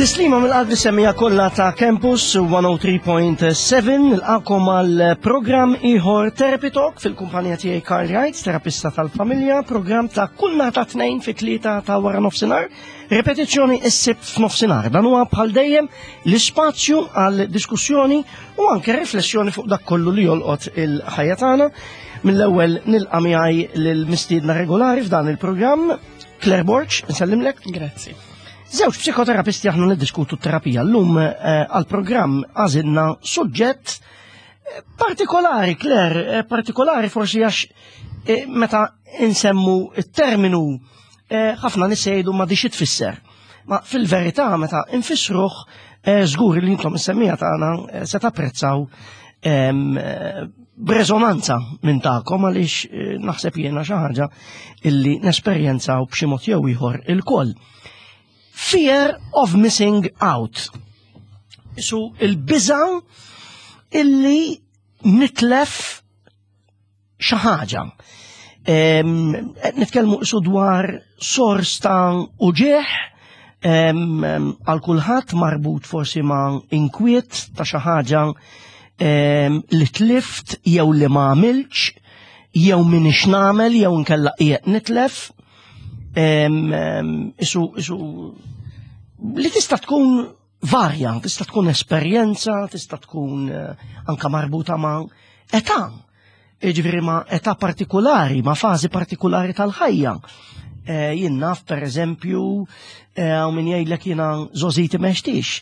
Tislima mill-qalbi semmija kollha ta' Campus 103.7 nilqakom għal programm ieħor Therapy Talk fil-kumpanija tiegħi Carl Wright, terapista tal-familja, programm ta' kull nhar ta' tnejn fi tlieta ta' wara nofsinhar, repetizzjoni is-sibt f'nofsinhar. Dan huwa bħal dejjem l-ispazju għal diskussjoni u anke riflessjoni fuq dak kollu li jolqot il-ħajja tagħna. Mill-ewwel nilqa' miegħi lill-mistiedna regolari f'dan il-programm, Claire Borch, nsellimlek. Grazzi. Żewġ psikoterapisti aħna niddiskutu t-terapija. Llum għal-programm għażilna suġġett partikolari, Claire, partikolari forsi għax meta insemmu it-terminu ħafna nisejdu ma dix tfisser. Ma fil-verità meta infissruh żgur li intom is-semmija tagħna se tapprezzaw b'reżonanza minn tagħkom għaliex naħseb jiena xi ħaġa illi nesperjenzaw b'xi mod jew ieħor il-koll. Fear of missing out. So il-biża illi nitlef xi ħaġa. Nitkellmu isu dwar sors ta' uġieħ għal kulħadd marbut forsi ma' inkwiet ta' xi ħaġa li tlift jew li ma għamilx jew minix nagħmel jew inkella qiegħed nitlef. Isu li tista' tkun varja, tista' tkun esperjenza, tista' tkun anka marbuta ma' età, jiġifieri ma' età partikolari, ma' fażi partikolari tal-ħajja. Jien naf pereżempju min jgħidlek jiena żożiti m'għextix.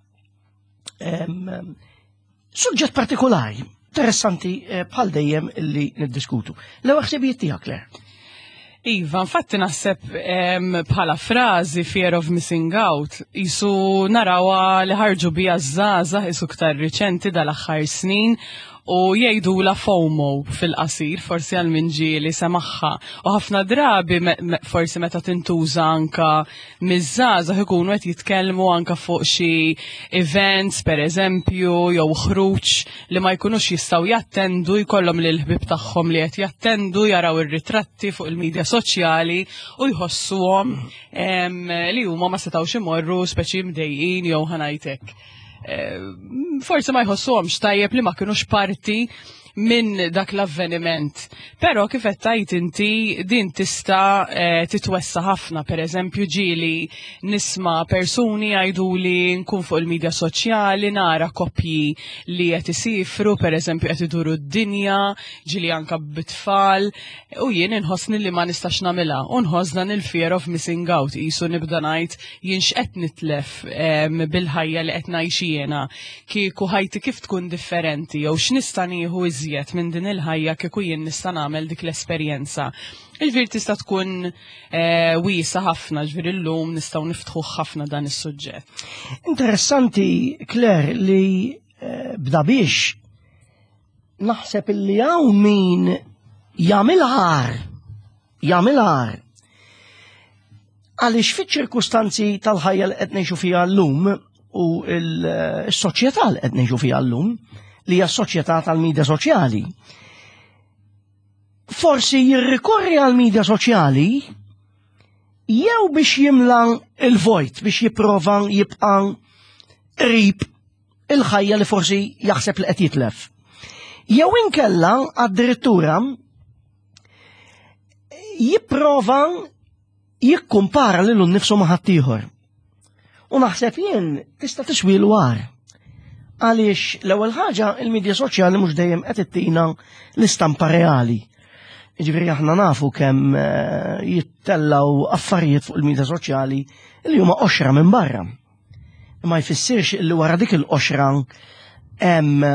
Suġġett partikolari, interessanti bħal dejjem illi niddiskutu. L-ewwel ħsibijiet tiegħek, Claire. Iva, infatti naħseb bħala frażi fear of missing out, jisu narawa li ħarġu bija żgħażagħ isu ktar riċenti dal-aħħar snin u jgħidu la FOMO fil-qasir, forsi għal minġieli semaħħa. U ħafna drabi forsi meta tintuża anka miż-żgħażagħ ikunu qed jitkellmu anka fuq xi events pereżempju jew ħruġ li ma jkunux jistgħu jattendu jkollhom lil ħbieb tagħhom li qed jattendu jaraw ir-ritratti fuq il-midja soċjali u jħossuhom li huma ma setgħux imorru speċi mdejjin jew ħanajtek. Forsi ma jħossuhomx tajjeb li ma kinux parti minn dak l-avveniment. Però kif qed tgħid inti din tista' titwessa ħafna, pereżempju ġieli nisma' persuni jgħiduli nkun fuq il-midja soċjali nara koppji li qed isifru, pereżempju qed iduru d-dinja, ġieli anke bit-tfal, u jien inħossni li ma nistax nagħmilha, u nħoss dan il-fear of missing out, qisu nibda ngħid jien x'qed nitlef bil-ħajja li qed ngħix jiena, kieku ħajti kif tkun differenti jew x'nista' nieħu minn din il-ħajja kieku jien nista' nagħmel dik l-esperjenza. Ġifieri tista' tkun wiesa ħafna, ġifieri llum nistgħu niftħu ħafna dan is-suġġett. Interessanti, Claire, li bda biex naħseb illi hawn min jagħmil ħar għaliex fiċ-ċirkustanzi tal-ħajja li qed ngħixu fiha llum u s-soċjetà li qed ngħixu fiha llum li hija s-soċjetà tal-midja soċjali. Forsi jirrikorri għal-midja soċjali jew biex jimla il-vojt, biex jipprova jibqa' qrib il-ħajja li forsi jaħseb li qed jitlef. Jew inkella addirittura jipprova jikkumpara lilu nnifsu ma' ħadd ieħor. U naħseb jien tista' tixwiel war. Għaliex l-ewwel ħaġa il-midja soċjali mhux dejjem qed ittina l-istampa reali. Jiġifieri aħna nafu kemm jittellaw affarijiet fuq il-midja soċjali li huma oxra minn barra. Ma jfissirx li wara dik il-qoxra hemm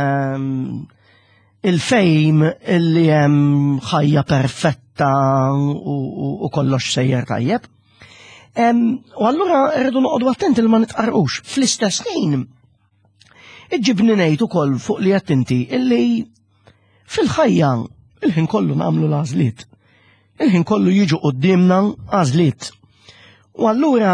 il-fejm illi hemm ħajja perfetta u kollox sejjer tajjeb. U allura rridu noqogħdu attenti li ma nitqarqux. Fl-istess ħin iġibni ngħid ukoll fuq li qed inti illi fil-ħajja il-ħin kollu nagħmlu l-għażliet. Il-ħin kollu jiġu qudiemna għażliet. U allura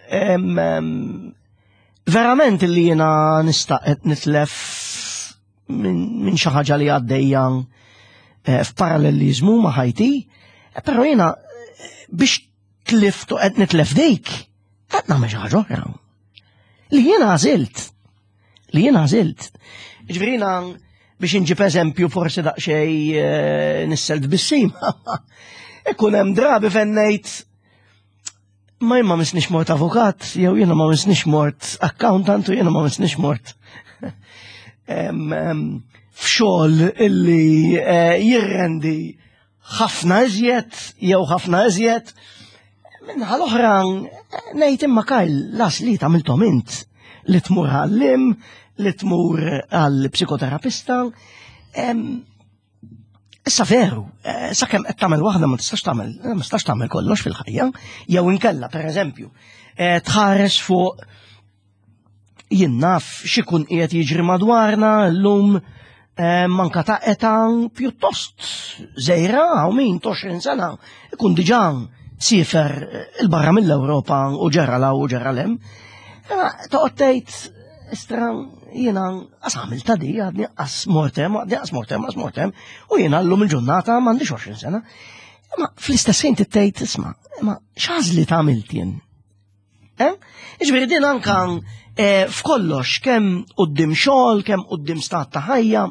verament illi jiena nista' qed nitlef minn xi ħaġa li għaddejja f'paralleliżmu ma' ħajti, però jiena biex tlift u qed nitlef dik qed nagħmel xi ħaġa oħra. li jiena għażilt. Ġifieri biex inġib eżempju forsi daqsxejn nisseld bis-sima. Ikun hemm drabi fejn ngħid ma jien ma misniex mort avukat, jew jiena ma misniex mort accountant u jiena ma misniex mort f'xogħol illi jirrendi ħafna iżjed minħa l-oħra ngħid imma Karl las li tagħmilthom int li tmur għall-lim, li tmur għall-psikoterapista. Issa veru, sakemm qed tagħmel waħda ma tistax tagħmel kollox fil-ħajja, jew inkella pereżempju tħares fuq jien naf x'ikun qiegħed jiġri madwarna llum manka ta' età pjuttost żgħira hawn min 20 sena ikun diġà siefer il-barra mill-Ewropa u ġara la u ġara lem. Toqgħod tgħid istra jiena għamil ta' di għadni mortem, u jiena llum il-ġurnata m'għandix 20 sena. Imma fl-istess ħin tgħid isma' imma x'għażli tagħmilt jien? Jiġifieri din anke f'kollox kemm quddiem xogħol, kemm quddiem stat ta' ħajja,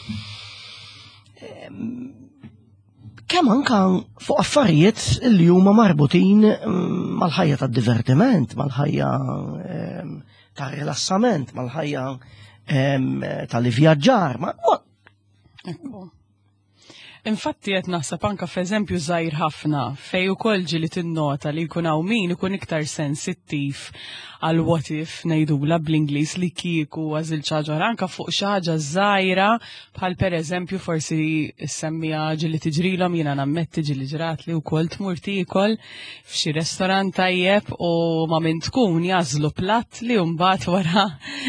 kemm anke fuq affarijiet li huma marbutin mal-ħajja tad-divertiment, mal-ħajja tar-rilassament, mal-ħajja tal-ivvjaġġar. Infatti qed naħseb anke f'eżempju żgħir ħafna fejn ukoll ġieli tinnota li jkun hawn min ikun iktar sensittiv għal what if ngħidula bl-Ingliż li kieku għażil xi ħaġa anke fuq xi ħaġa żgħira bħal pereżempju forsi semmija ġieli tiġrilhom jiena nammetti ġieli ġrat li wkoll tmur tiekol f'xi ristorant tajjeb u ma min tkun jażlu platt li mbagħad wara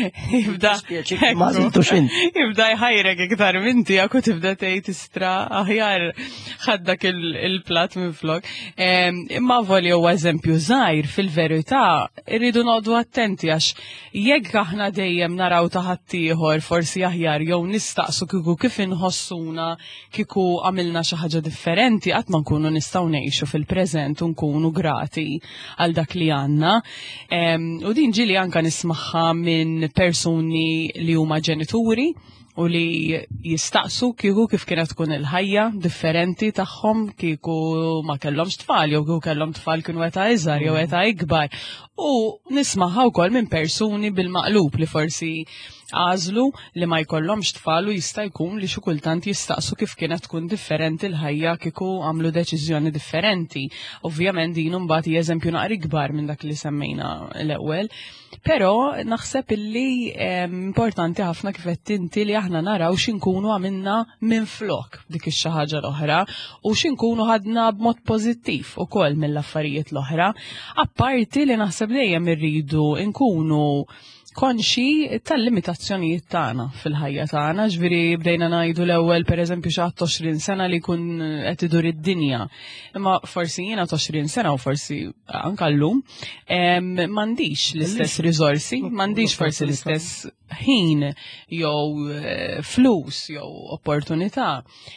jibda jħajrek iktar minn tiegħek u tibda tgħid istra aħjar ħaddak il-platt minn flok. Imma volja huwa eżempju żgħir fil-verità irridu noqogħdu attenti għax jekk aħna dejjem naraw ta' ħaddieħor forsi aħjar jew nistaqsu kieku kif inħossuna kieku għamilna xi ħaġa differenti qatt ma nkunu nistgħu ngħixu fil-preżent u nkunu grati għal dak li għandna. U din ġieli anke nismaħħa minn persuni li huma ġenituri u li jistaqsu kieku kif kienet tkun il-ħajja differenti tagħhom kieku ma kellhomx tfal jew kieku kellhom tfal kienu eta iżgħar jew eta ikbar. U nismaħħa wkoll minn persuni bil-maqlub li forsi għażlu li ma jkollhomx tfal u jista' jkun li xi kultant jistaqsu kif kienet tkun differenti l-ħajja kieku għamlu deċiżjoni differenti. Ovvjament din imbagħad hija eżempju naqri kbar minn dak li semmejna l-ewwel. Però naħseb illi importanti ħafna kif qed inti li aħna naraw x'inkunu għamilna minn flok dik ix-xi ħaġa l-oħra u x'inkunu ħadna b'mod pożittiv ukoll mill-affarijiet l-oħra. Apparti li naħseb dejjem irridu nkunu konxi tal-limitazzjonijiet tagħna fil-ħajja tagħna, ġifieri bdejna ngħidu l-ewwel pereżempju xi 20 sena li jkun qed idur id-dinja. Imma forsi jiena 20 sena u forsi anke llum m'għandix l-istess riżorsi, m'għandix forsi l-istess ħin jew flus jew opportunità.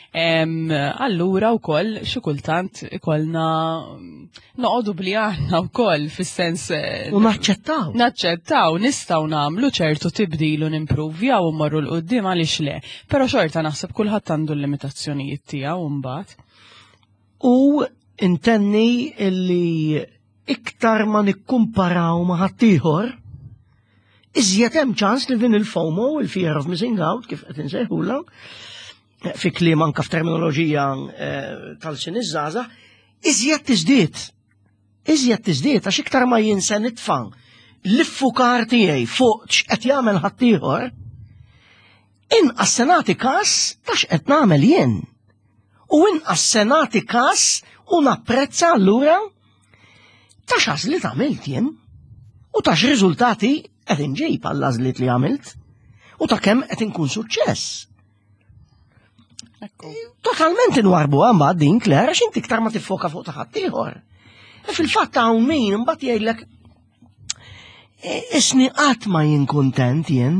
Allura wkoll xi kultant ikollna noqogħdu bli aħna wkoll fis-sens u naċċettaw nistgħu nagħmlu ċertu tibdil u nimpruvjaw u mmorru l qudiem għaliex le. Però xorta naħseb kulħadd għandu l-limitazzjonijiet tiegħu mbagħad. U intenni illi iktar ma nikkumparaw ma' ħaddieħor iżjed hemm ċans li din il-FOMO, il-fear of missing out, kif qed insejħula, fi kliem anke f'terminoloġija tal-sin iż-żgħażagħ, iżjed tiżdied għax iktar ma jien se nitfa' l-iffukar tiegħi fuq x'qed jagħmel ħaddieħor, inqas se nagħti każ ta' x'qed nagħmel jien. U inqas se nagħti każ u napprezza allura ta' x'għażliet għamilt jien u ta' x'riżultati qed inġib għall-għażliet li għamilt u ta' kemm qed inkun suċċess. Totalment inwarbu mbagħad din Claire għax inti iktar ma tiffoka fuq ta' ħadd ieħor. Fil-fatt hawn min imbagħad jgħidlek isni qatt ma jien kuntent jien.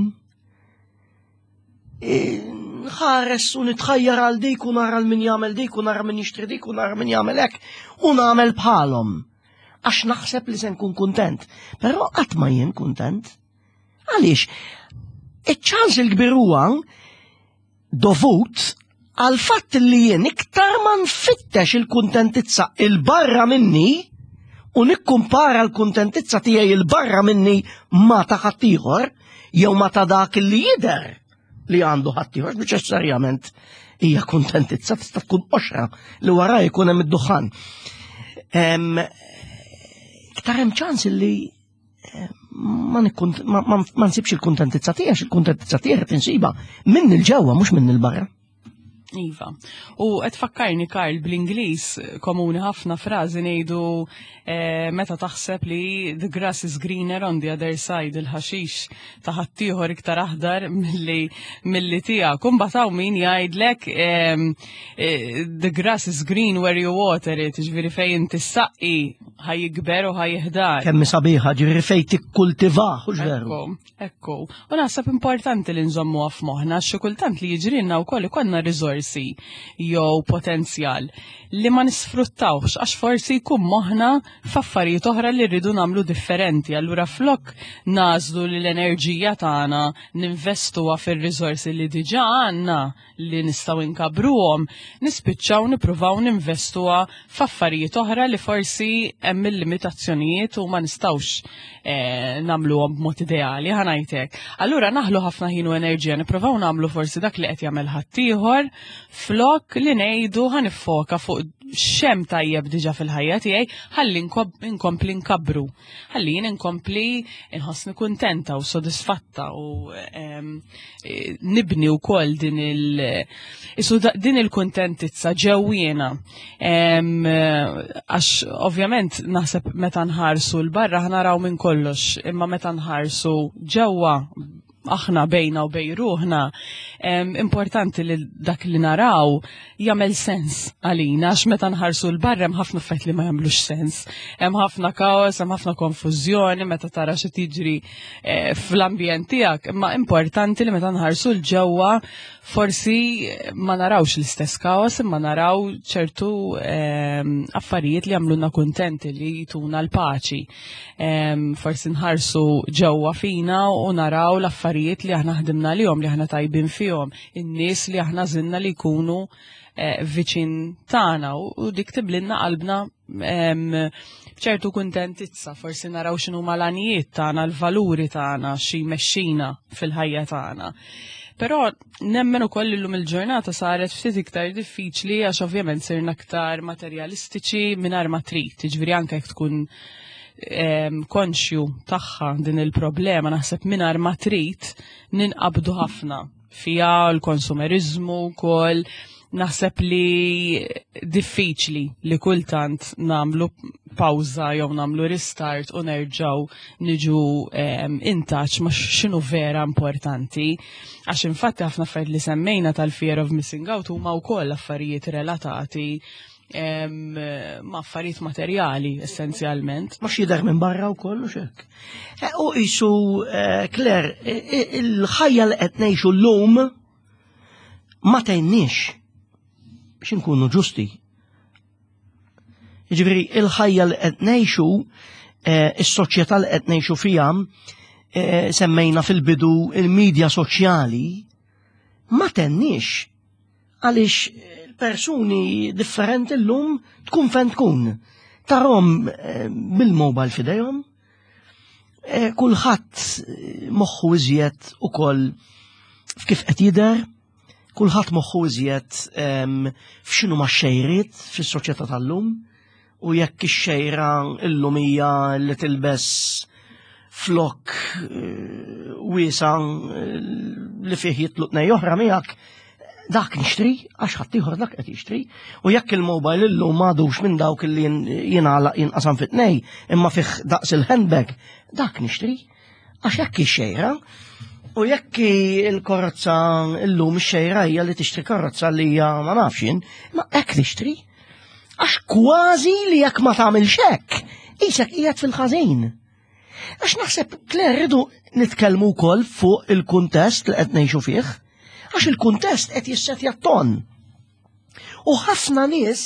Ħares u nitħajjar għal dik u nara min jagħmel dik u nara min jixtri dik u nara min jagħmel hekk u nagħmel bħalhom. Għax naħseb li se nkun kuntent, però qatt ma jien kuntent. Għaliex, iċ-ċans il-kbir huwa dovut għal fatt li jien iktar ma nfittex il-kuntentizza il-barra minni u nikkumpara l-kuntentizza tiegħi il-barra minni ma ta' ħaddieħor jew ma ta' dak li jidher li għandu ħaddieħor neċessarjament hija kuntentizza tista' tkun oxra li wara jkun hemm id-duħan. Iktar hemm ċans li ma nsibx il-kuntentizza tiegħek, il-kuntentizza tiegħek tinsiba minn il-ġewwa mhux minn il-barra. Iva. U qed fakkarni Karl bl-Ingliż komuni ħafna frażi ngħidu meta taħseb li the grass is greener on the other side, il-ħaxix ta' ħaddieħor iktar aħdar milli tiegħek. Imbagħad hawn min jgħidlek the grass is green where you water it, ġifieri fejn tissaqqi ħajjikber u ħajjeħdar. Kemm sabiħa ġifieri fejn tikkultivah u veru. Ekku. U naħseb importanti li nżommuha f'moħħna xi kultant li jiġrilna wkoll ikollna riżorsi jew potenzjal li ma nisfruttawx għax forsi jkun moħħna f'affarijiet oħra li rridu nagħmlu differenti. Allura flok nażlu li l-enerġija tagħna ninvestuha fir-riżorsi li diġà għandna li nistgħu inkabruhom, nispiċċaw nippruvaw ninvestuha f'affarijiet oħra li forsi hemm il-limitazzjonijiet u ma nistgħux nagħmluhom b'mod ideali ħanajtek. Allura naħlu ħafna ħin u enerġija nippruvaw nagħmlu forsi dak li qed jagħmel ħaddieħor flok li ngħidu ħanifoka fuq xem tajjeb diġa fil-ħajja tiegħi ħalli inkompli nkabru. Ħalli jien inkompli inħossni kuntenta u sodisfatta u nibni wkoll din il-kuntentizza ġewwiena. Għax ovvjament naħseb meta nħarsu l-barra ħnaraw minn kollox, imma meta nħarsu ġewwa aħna bejna u bej ruħna, importanti li dak li naraw jagħmel sens għalina, għax meta nħarsu l-barra hemm ħafna affarijiet li ma jagħmlux sens. Hemm ħafna kaos, hemm ħafna konfużjoni meta tara xi tiġri fl-ambjent tiegħek, imma importanti li meta nħarsu l-ġewwa forsi ma narawx l-istess kaos, imma naraw ċertu affarijiet li jagħmluna kuntenti li jituna l-paċi. Forsi nħarsu ġewwa fina u naraw l-affarijiet li aħna ħdimna lihom li aħna tajbin fihom, in-nies li aħna żinna li jkunu viċin tagħna u dik tiblinna qalbna b'ċertu kuntentizza, forsi naraw x'inhu mal-għanijiet tagħna, l-valuri tagħna, xi jmexxina fil-ħajja tagħna. Però nemmen ukoll illum il-ġurnata saret ftit iktar diffiċli għax ovvjament sirna aktar materjalistiċi mingħajr ma trid, jiġifieri anke jekk tkun konxju tagħha din il-problema naħseb mingħajr ma trid ninqabdu ħafna fiha l-konsumerizmu wkoll naħseb li diffiċli li kultant nagħmlu pawża jew nagħmlu restart u nerġgħu niġu intaċ ma' x'inhu vera importanti għax infatti ħafna affarijiet li semmejna tal-fear of missing out huma wkoll affarijiet relatati ma' affarijiet materjali essenzjalment. Ma x'jidher minn barra wkoll u x'hekk. U qisu Claire, il-ħajja li qed ngħixu llum ma tgħinniex biex inkunu ġusti. Jiġifieri il-ħajja li qed ngħixu, is-soċjetà li qed ngħixu fiha, semmejna fil-bidu il-medja soċjali, ma tenniex għaliex persuni differenti llum tkun fejn tkun. Tarhom bil-mobile f'idejhom, kulħadd moħħu iżjed ukoll f'kif qed jidher, kulħadd moħħu iżjed f'x'inhu ma' xejriet fis-soċjetà tal-lum u jekk ix-xejra llum hija li tilbes flok wiesa li fih jitluq nej oħra miegħek dak nixtri għax ħadd ieħor dak qed jixtri u jekk il-mobile illum m'għadux minn dawk li jingħalaq jinqasam fit-tnej imma fih daqs il-handbag dak nixtri għax jekk ix-xejra u jekk il-karozza illum ix-xejra hija li tixtri karozza li hija ma nafx jien, ma hekk nixtri għax kważi li jekk ma tagħmilx hekk isek qiegħed fil-ħażin. Għax naħseb Claire rridu nitkellmu wkoll fuq il-kuntest li qed ngħixu fih, għax il-kuntest qed jissetja t-ton. U ħafna nies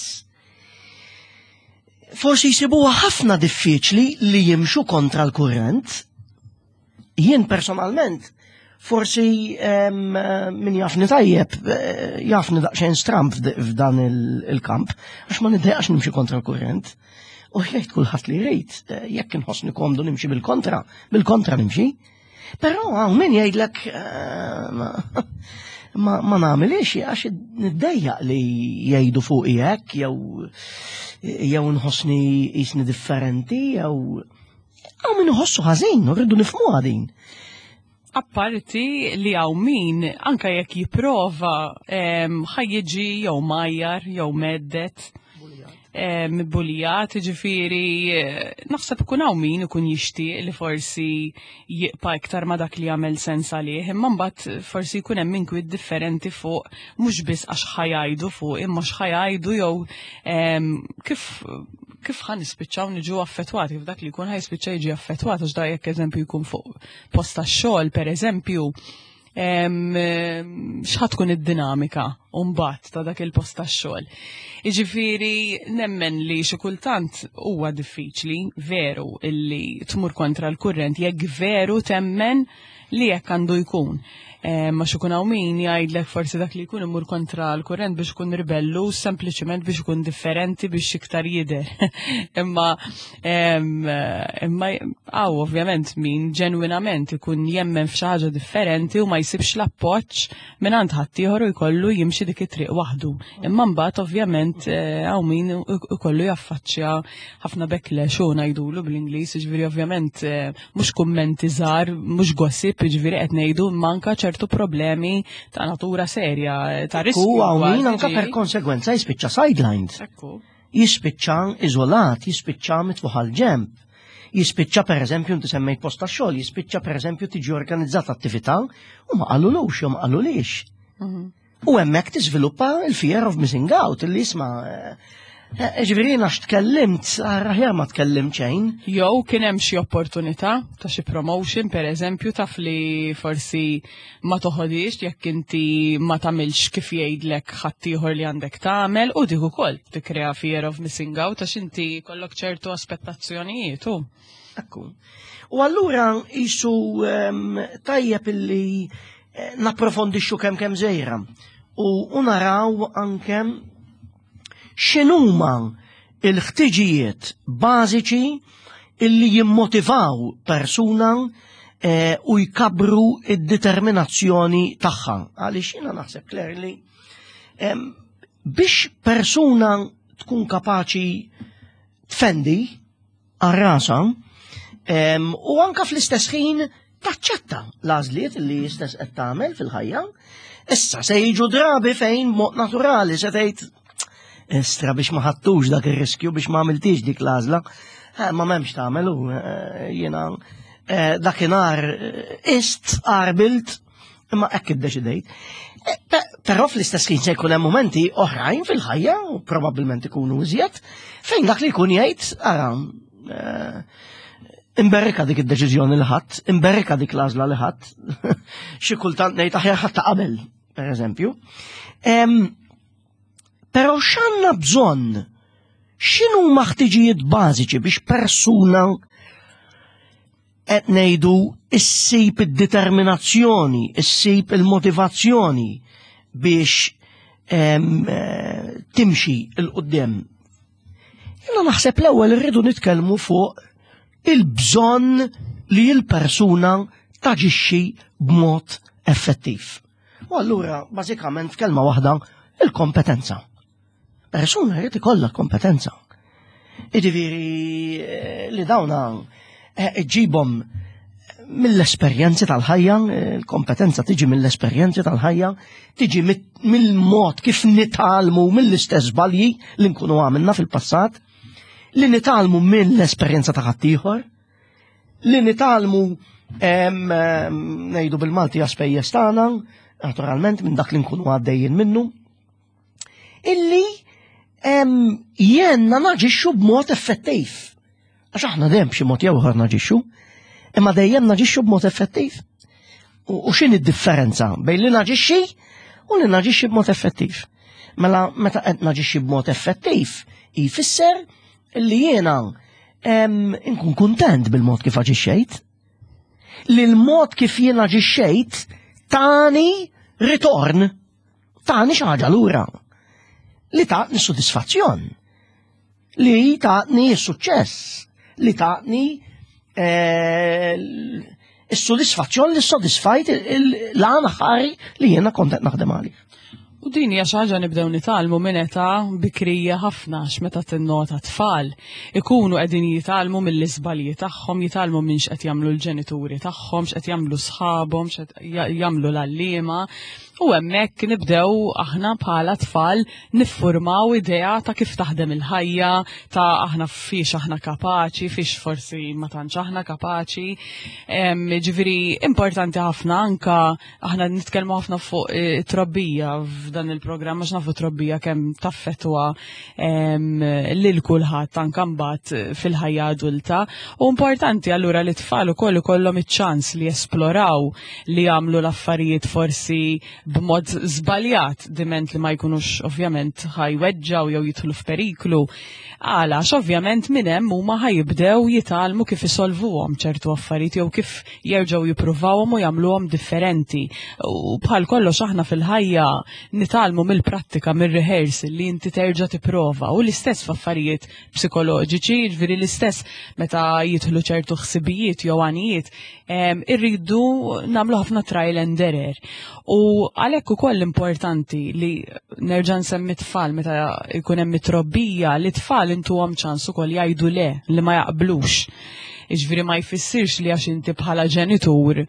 forsi jsibuha ħafna diffiċli li jimxu kontra l-kurrent, jien personalment forsi min jafni tajjeb, jafni daqsxejn stramp f'dan il-kamp, għax ma niddejqax nimxi kontra l-kurrent. U jgħid kulħadd li jrid, jekk inħossni komdu nimxi bil-kontra nimxi. Però hawn min jgħidlek ma nagħmilx għax niddejjaq li jgħidu fuqi hekk jew nħossni jisni differenti jew min iħossu ħażin, u rridu nifhmuha din. Apparti li għaw min, anka jekk jiprofa ħajjiġi jew majjar, jew meddet, bulijat, ġifiri, naħseb kun għaw min ikun jixtieq li forsi jiqpa iktar ma dak li għamel sens għalih, imma mbagħad forsi jkun hemm minkwid differenti fuq mhux biss għax ħajajdu fuq, imma x'ħajajdu jew kif ħan nispiċċaw niġu affettwati, f'dak li jkun ħajspiċċa jiġi affettwat, għax da jekk eżempju jkun fuq posta xogħol pereżempju, x'ħad tkun id-dinamika mbagħad ta' dak il-post tax-xogħol. Jiġifieri nemmen li xi kultant huwa diffiċli veru illi tmur kontra l-kurrent jekk veru temmen li hekk għandu jkun. Ma xikun hawn min jgħidlek forsi dak li jkun imur kontra l-kurrent biex ikun ribellu sempliċement biex ikun differenti biex iktar jidher. Imma ovvjament min ġenwinament ikun jemmen f'xi ħaġa differenti u ma jsibx l-appoġġ mingħand ħadd ieħor u jkollu jimxi dik it-triq waħdu. Imma mbagħad ovvjament hawn min ikollu jaffaċċja ħafna backlash u ngħidulu bl-Ingliż, jiġifieri ovvjament mhux kummenti żgħar, mhux gossip, jiġifieri qed ngħidu manka ċertu problemi ta' natura serja, ta' riskju. U għawmin anka per konsegwenza jispiċċa sidelined. Jispiċċa iżolat, jispiċċa mitfuħ għal-ġemp. Jispiċċa per eżempju, inti semmejt posta xogħol, jispiċċa per eżempju tiġi organizzata attività u ma qallulux jew ma qallulix. U hemmhekk tiżviluppa il-fear of missing out, illi jisma' ġifieri għax tkellimt, aħjar ma tkellimt xejn. Jew kien hemm xi opportunità ta' xi promotion pereżempju taf li forsi ma toħodix jekk inti ma tagħmilx kif jgħidlek ħadd ieħor li għandek tagħmel u dik ukoll tikkrea fear of missing out għax inti kollok ċertu aspettazzjonijiet hu. Ekku. U allura isu tajjeb illi napprofondixxu kemm żejra u naraw anke x'inhuma il-ħtiġijiet bażiċi illi jimmotivaw persuna u jkabru id-determinazzjoni tagħha. Għaliex jiena naħseb Claire li biex persuna tkun kapaċi tfendi għar-rasa u anka fl-istess ħin taċċetta l-għażliet illi stess qed tagħmel fil-ħajja. Issa se jiġu drabi fejn mod naturali se tgħid Estra biex ma ħattux dak ir-riskju biex ma għamiltix dik l-għażla, ma m'hemmx tagħmel jiena dakinhar qarbilt imma hekk iddeċidejt. Però fl-istess ħin se jkun hemm momenti oħrajn fil-ħajja u probabbilment ikunu iżjed fejn dak li jkun jgħid ara imberrika dik id-deċiżjoni li ħadd, imberrika dik l-għażla li ħadd, xi kultant ngħid aħjar ħadd ta' qabel, pereżempju. Pero x'għandna bżonn? X'inhu ħtiġijiet bażiċi biex persuna qed ngħidu issib id-determinazzjoni, issib il-motivazzjoni biex timxi il-qudiem. Jiena naħseb l-ewwel irridu nitkellmu fuq il-bżonn li l-persuna taġixxi b'mod effettiv. U allura bażikament f'kelma waħda il-kompetenza. Persuna jrid ikollha kompetenza. Jiġifieri li dawna ġibhom mill-esperjenzi tal-ħajja, il-kompetenza tiġi mill-esperjenzi tal-ħajja, tiġi mill-mod kif nitalmu mill-istess żbalji li nkunu għamilna fil-passat, li nitalmu mill-esperjenza ta' ħaddieħor, li nitalmu ngħidu bil-Malti għaspejjeż tagħna, naturalment minn dak li nkunu għaddejjin minnu, illi jenna naġixxu b'mod effettiv. Għax aħna dejjem b'xi mod jew ieħor naġixxu, imma dejjem naġixxu b'mod effettiv. U x'inhi d-differenza bejn li naġixxi u li naġixxi b'mod effettiv? Mela meta qed naġixxi b'mod effettiv jfisser illi jiena nkun kuntent bil-mod kif aġixxejt. li l-mod kif jiena ġixxejt tani ritorn, tani xi ħaġa lura li taqni soddisfazzjon, li taqni suċċess, li taqni is-soddisfazzjon li soddisfajt l-għana ħari li jiena kontent naħdem għalih. U din hija xi ħaġa nibdew nitalmu minn età bikrija ħafna x'meta tinnota tfal ikunu qegħdin jitalmu mill-iżbalji tagħhom, jitalmu minn x'qed jagħmlu l-ġenituri tagħhom, x'qed jagħmlu sħabhom, x'qed jagħmlu l-għalliema. U hemmhekk nibdew aħna bħala tfal niffurmaw idea ta' kif taħdem il-ħajja, ta' aħna fiex aħna kapaċi, fiex forsi ma tantx aħna kapaċi. Ġifieri importanti ħafna anka aħna nitkellmu ħafna fuq trobbija f'dan il-programm għax nafu trobbija kemm taffettwa lil kulħadd anke mbagħad fil-ħajja adulta. U importanti allura li tfal ukoll ikollhom iċ-ċans li jesploraw li jagħmlu l-affarijiet forsi b'mod żbaljat diment li ma jkunux ovvjament ħajweġġaw jew jidħlu f'periklu. Għalax ovvjament minn hemm huma ħajibdew jitalmu kif isolvuhom ċertu affarijiet jew kif jerġgħu jippruvawhom u jagħmluhom differenti. U bħal kollox aħna fil-ħajja nitalmu mill-prattika, mill-rehearsal li inti terġa' tipprova u l-istess f'affarijiet psikoloġiċi, ġifieri l-istess meta jidħlu ċertu ħsibijiet jew għanijiet irridu nagħmlu ħafna trial and error. U għalhekk ukoll importanti li nerġa' nsemmi tfal meta jkun hemm trobbija li tfal intuhom ċans ukoll jgħidu le li ma jaqblux. Jiġifieri ma jfissirx li għax inti bħala ġenitur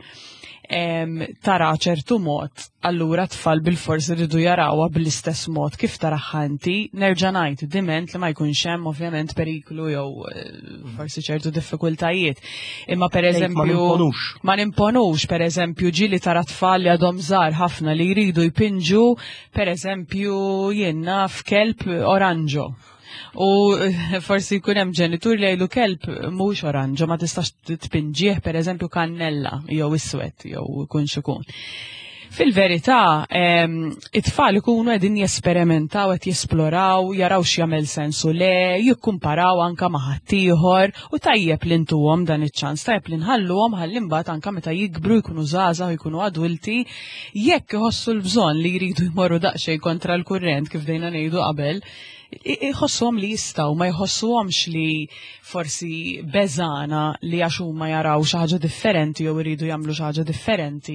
tara ċertu mod, allura tfal bil-fors irridu jarawha bl-istess mod kif taraħħa inti. Nerġa' ngħid diment li ma jkunx hemm ovvjament periklu jew forsi ċertu diffikultajiet. Imma pereżempju ma nimponux pereżempju ġieli tara tfal li għadhom żgħar ħafna li jridu jpinġu pereżempju jien naf kelb oranġo. U forsi jkun hemm ġenitur li jgħidu kelb mhux oranġo ma tistax tpinġih pereżempju kannella jew iswed jew ikun x'ikun. Fil-verità, it-tfal ikunu qegħdin jesperimentaw, qed jesploraw, jaraw x'jagħmel sensu le, jikkumparaw anke ma' ħaddieħor u tajjeb li ntuhom dan iċ-ċans, tajjeb li nħalluhom ħalli mbagħad anke meta jikbru jkunu żgħażagħ u jkunu adulti, jekk iħossu l-bżonn li jridu jmorru daqsxejn kontra l-kurrent kif dejna ngħidu qabel, iħossuhom li jistgħu, ma jħossuhomx li forsi beżana li għax huma jaraw xi ħaġa differenti jew iridu jagħmlu xi ħaġa differenti.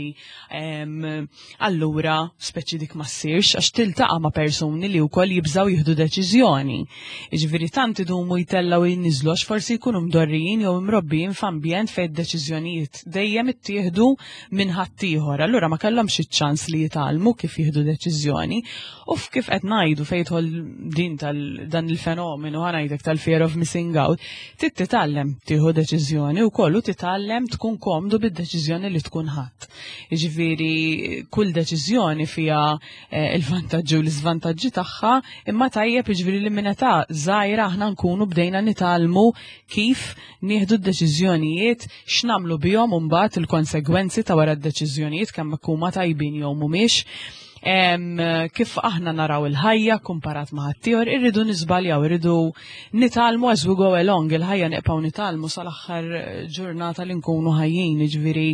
Allura speċi dik ma ssirx għax tiltaqa' ma' persuni li wkoll jibżgħu jieħdu deċiżjoni. Jiġifieri tant idumu jtellgħu jinniżlu għax forsi jkunu mdorrijin jew imrobbijin f'ambjent fejn id-deċiżjonijiet dejjem ittieħdu minn ħaddieħor. Allura ma kellhomx iċ-ċans li jitgħallmu kif jieħdu deċiżjoni u f'kif qed ngħidu fejn jidħol din dan il-fenomenu ħanajdek tal-fear of missing out, titgħallem tieħu deċiżjoni u kollu titgħallem tkun komdu bid-deċiżjoni li tkun ħadd. Jiġifieri kull deċiżjoni fiha il-vantaġġi u l-iżvantaġġi tagħha, imma tajjeb jiġifieri li minn età żgħira aħna nkunu bdejna nitgħallmu kif nieħdu d-deċiżjonijiet, x'nagħmlu bihom u mbagħad il-konsegwenzi ta' wara d-deċiżjonijiet kemm huma tajbin jew mhumiex. Kif aħna naraw il-ħajja kumparat ma' ħaddieħor, irridu niżbaljaw, irridu nitalmu as we go along, il-ħajja neqgħu nitalmu sal-aħħar ġurnata li nkunu ħajjin, jiġifieri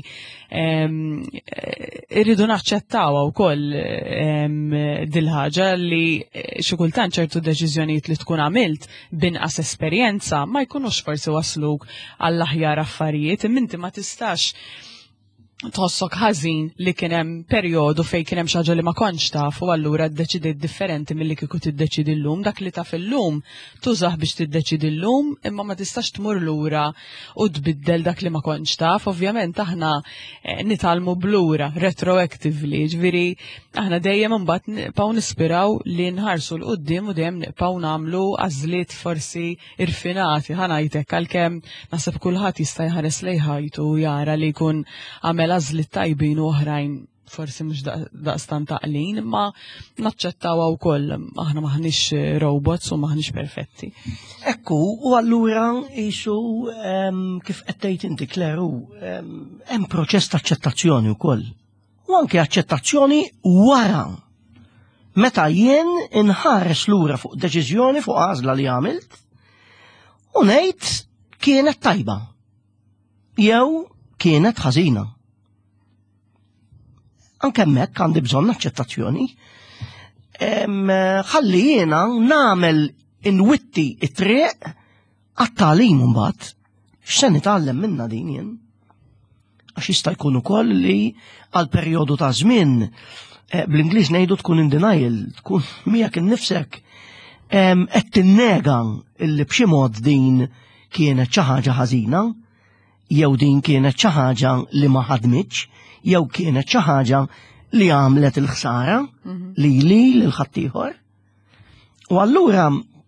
irridu naċċettawha wkoll dil-ħaġa li xi kultant ċertu deċiżjonijiet li tkun għamilt b'inqas esperjenza ma jkunux forsi wasluk għall-aħjar affarijiet, imma inti ma tistax tħossok ħażin li kien hemm perjodu fejn kien hemm xi ħaġa li ma kontx taf u allura ddeċidiet differenti milli kieku tiddeċidi llum. Dak li taf illum tużah biex tiddeċidi llum, imma ma tistax tmur lura u tbiddel dak li ma kontx taf. Ovvjament aħna nitalmu blura retroactively, ġifieri aħna dejjem imbagħad nibqgħu nispiraw li nħarsu l qudiem u dejjem nibqgħu nagħmlu għażliet forsi irfinati. Ħanajtek għalkemm naħseb kulħadd jista' jħares lejn ħajtu u jara li jkun għamel għażliet tajbin u oħrajn forsi mhux daqstant taqlin, imma naċċettawha wkoll aħna maħniex robots u maħniex perfetti. Ekku, u allura qisu kif qed tgħid inti Kleru, hemm proċess ta' aċċettazzjoni wkoll. U anke aċċettazzjoni wara. Meta jien inħares lura fuq deċiżjoni fuq għażla li għamilt u ngħid kienet tajba. Jew kienet ħażina. Anke hemmhekk għandi bżonn aċċettazzjoni. Ħalli jiena nagħmel inwitti it-triq għat-tagħlim imbagħad. X'se nitgħallem minnha din jien? Għax jista' jkun ukoll li għal perjodu ta' żmien bl-Ingliż ngħidu tkun in denial, tkun miegħek innifsek qed tinnega illi b'xi mod din kienet xi ħaġa ħażina, jew din kienet xi ħaġa li ma ħadmitx, jew kienet xi ħaġa li għamlet il-ħsara lili lil ħaddieħor. U allura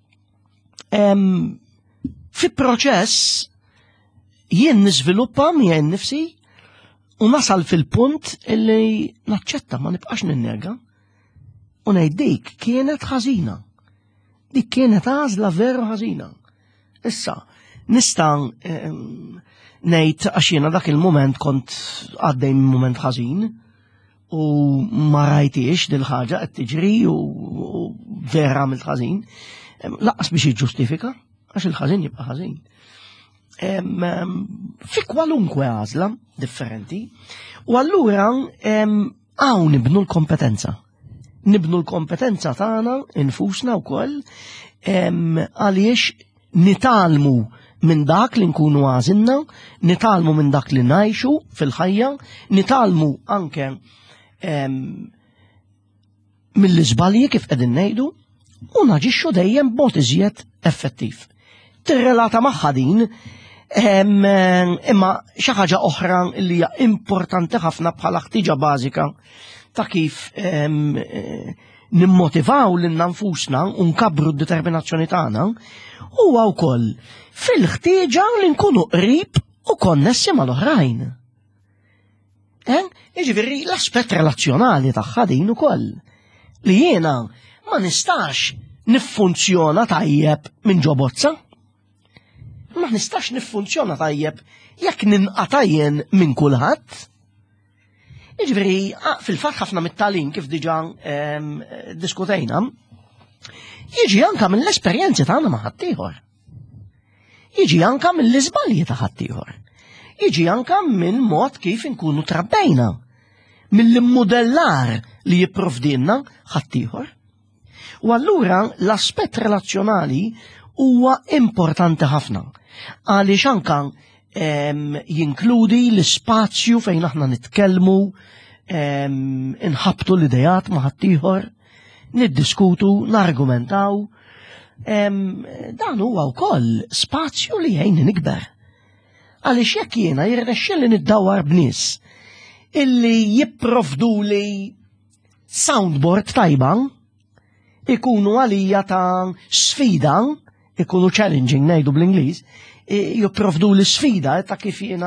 fi proċess jien niżviluppa miegħi nnifsi u nasal fil-punt illi naċċetta ma nibqax ninnega u ngħid dik kienet ħażina. Dik kienet għażla veru ħażina. Issa, nista' ngħid għax jiena dak il-mument kont għaddej minn mument ħażin u ma rajtiex dil ħaġa qed tiġri u vera għamilt ħażin. Laqqas biex jiġġustifika għax il-ħażin jibqa' ħażin. Fi kwalunkwe għażla differenti u allura hawn nibnu l-kompetenza. Nibnu l-kompetenza tagħna infusna wkoll għaliex nitalmu minn dak li nkunu għażilna, nitalmu minn dak li ngħixu fil-ħajja, nitalmu anke mill-iżbalji kif qegħdin ngħidu u naġixxu dejjem b'mod iżjed effettiv. Tirrelata magħha din imma xi ħaġa oħra li hija importanti ħafna bħala ħtiġa bażika ta' kif nimmotivaw lil nfusna u nkabru d-determinazzjoni tagħna huwa wkoll fil-ħtieġa li nkunu qrib u konnessi mal-oħrajn. Jiġifieri l-aspett relazzjonali tagħha din ukoll li jiena ma nistax niffunzjona tajjeb minn ġobozza. Ma nistax niffunzjona tajjeb jekk ninqatajjen minn kulħadd. Jiġifieri fil-fatt ħafna mit-tagħlim kif diġà diskutejna, jiġi anke mill-esperjenzi tagħna ma' ħaddieħor. Jiġi anke mill-iżbalji ta' ħaddieħor. Jiġi anke minn mod kif inkunu trabbejna, mill-immodellar li jipprovdilna ħaddieħor. U allura l-aspett relazzjonali huwa importanti ħafna għaliex anke jinkludi l-ispazju fejn aħna nitkellmu, inħabtu l-idejat ma' ħaddieħor, niddiskutu, nargumentaw. Dan huwa wkoll spazju li jgħinni nikber. Għaliex jekk jiena jirnexxielli niddawwar b'nies illi jipprovduli soundboard tajba, ikunu għalija ta' sfida, ikunu challenging ngħidu bl-Ingliż, jipprovdu l-sfida ta' kif jiena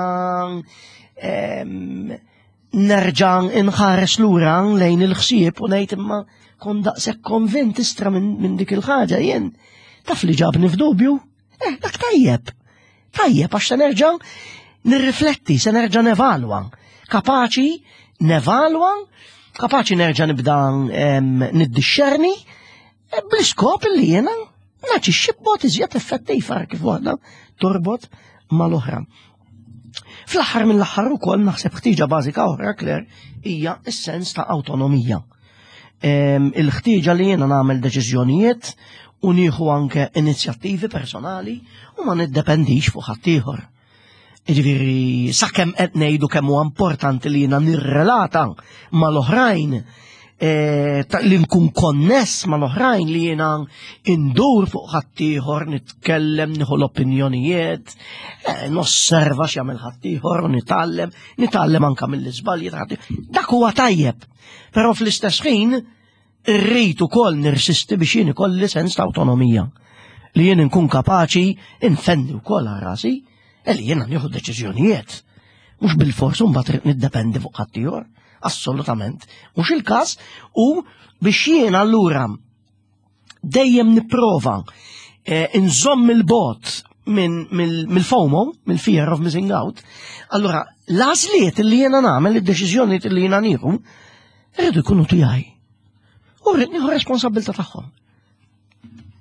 nerġa' inħares lura lejn il-ħsieb u ngħid imma kon daqshekk konvint istra minn dik il-ħaġa jien taf li ġabni f'dubju. Dak tajjeb. Tajjeb għax se nerġa' nirrifletti, se nerġa' nevalwa. Kapaċi nevalwa, kapaċi nerġa' nibda niddixxerni bl-iskop li jiena naġixxi b'mod iżjed effettiv kif waħda torbot mal-oħra. Fl-aħħar mill-aħħar ukoll naħseb ħtieġa bażika oħra Claire hija s-sens ta' awtonomija. Il-ħtieġa li jiena nagħmel deċiżjonijiet u nieħu anke inizjattivi personali u ma niddependix fuq ħaddieħor. Jiġifieri sakemm qed ngħidu kemm huwa importanti li jiena nirrelata mal-oħrajn, li nkun konness mal-oħrajn li jiena indur fuq ħaddieħor, nitkellem, nieħu l-opinjonijiet, nosserva x'jagħmel ħaddieħor u nitgħallem anke mill-iżbalji ta' ħaddieħor. Dak huwa tajjeb, però fl-istess ħin irrid ukoll nirsisti biex jien ikolli sens ta' awtonomija. Li jien nkun kapaċi infenni wkoll għal rasi li jiena nieħu deċiżjonijiet. Mhux bil-fors mbagħad niddependi fuq ħaddieħor. Assolutament. Mhux il-każ u biex jiena allura dejjem nipprova inżomm il-bot mill-FOMO, mill-fear of missing out, allura l-għażliet li jiena nagħmel, id-deċiżjonijiet li jiena nieħu, rridu jkunu tiegħi. U rrid nieħu responsabbiltà tagħhom.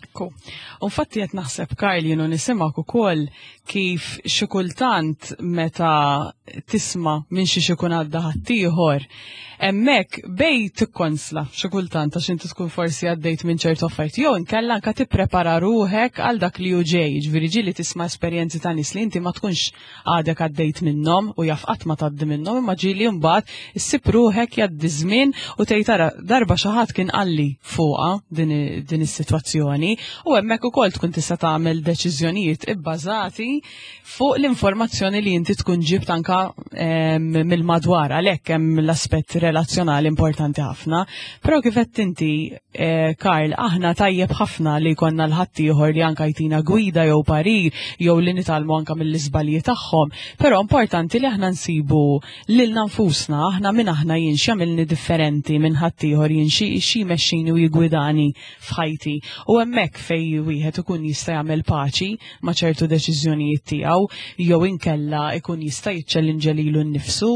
Infatti qed naħseb Karl jienu nisimak ukoll kif xi kultant meta tisma' minn xi ikun għadda ħaddieħor hemmhekk bej tikkonsla xi kultant għax inti tkun forsi għaddejt minn ċertu affarijiet jew inkella anke tipprepara ruħek għal dak li hu ġej, ġifieri ġieli tisma' esperjenzi ta' nies li inti ma tkunx għadek għaddejt minnhom u jaf qatt ma tgħaddi minnhom imma ġieli mbagħad issib ruħek jgħaddi żmien u tgħid tara darba xi ħadd kien qalli fuqha din is-sitwazzjoni u hemmhekk ukoll tkun tista' tagħmel deċiżjonijiet ibbażati fuq l-informazzjoni li inti tkun ġibt anke mill-madwar għalhekk hemm l-aspett relazzjonali importanti ħafna, però kif qed inti Karl aħna tajjeb ħafna li jkollna l-ħaddieħor li anke jtina gwida jew parir jew li nitalmu anke mill-iżbalji tagħhom, però importanti li aħna nsibu lilna nfusna aħna minn aħna jien x'għamilni differenti minn ħaddieħor jien xi jmexxini u jigwidani f'ħajti u hemmhekk fejn wieħed ikun jista' jagħmel paċi ma' ċertu deċiżjonijiet tiegħu jew inkella ikun jista' jiċċellinġa lilu nnifsu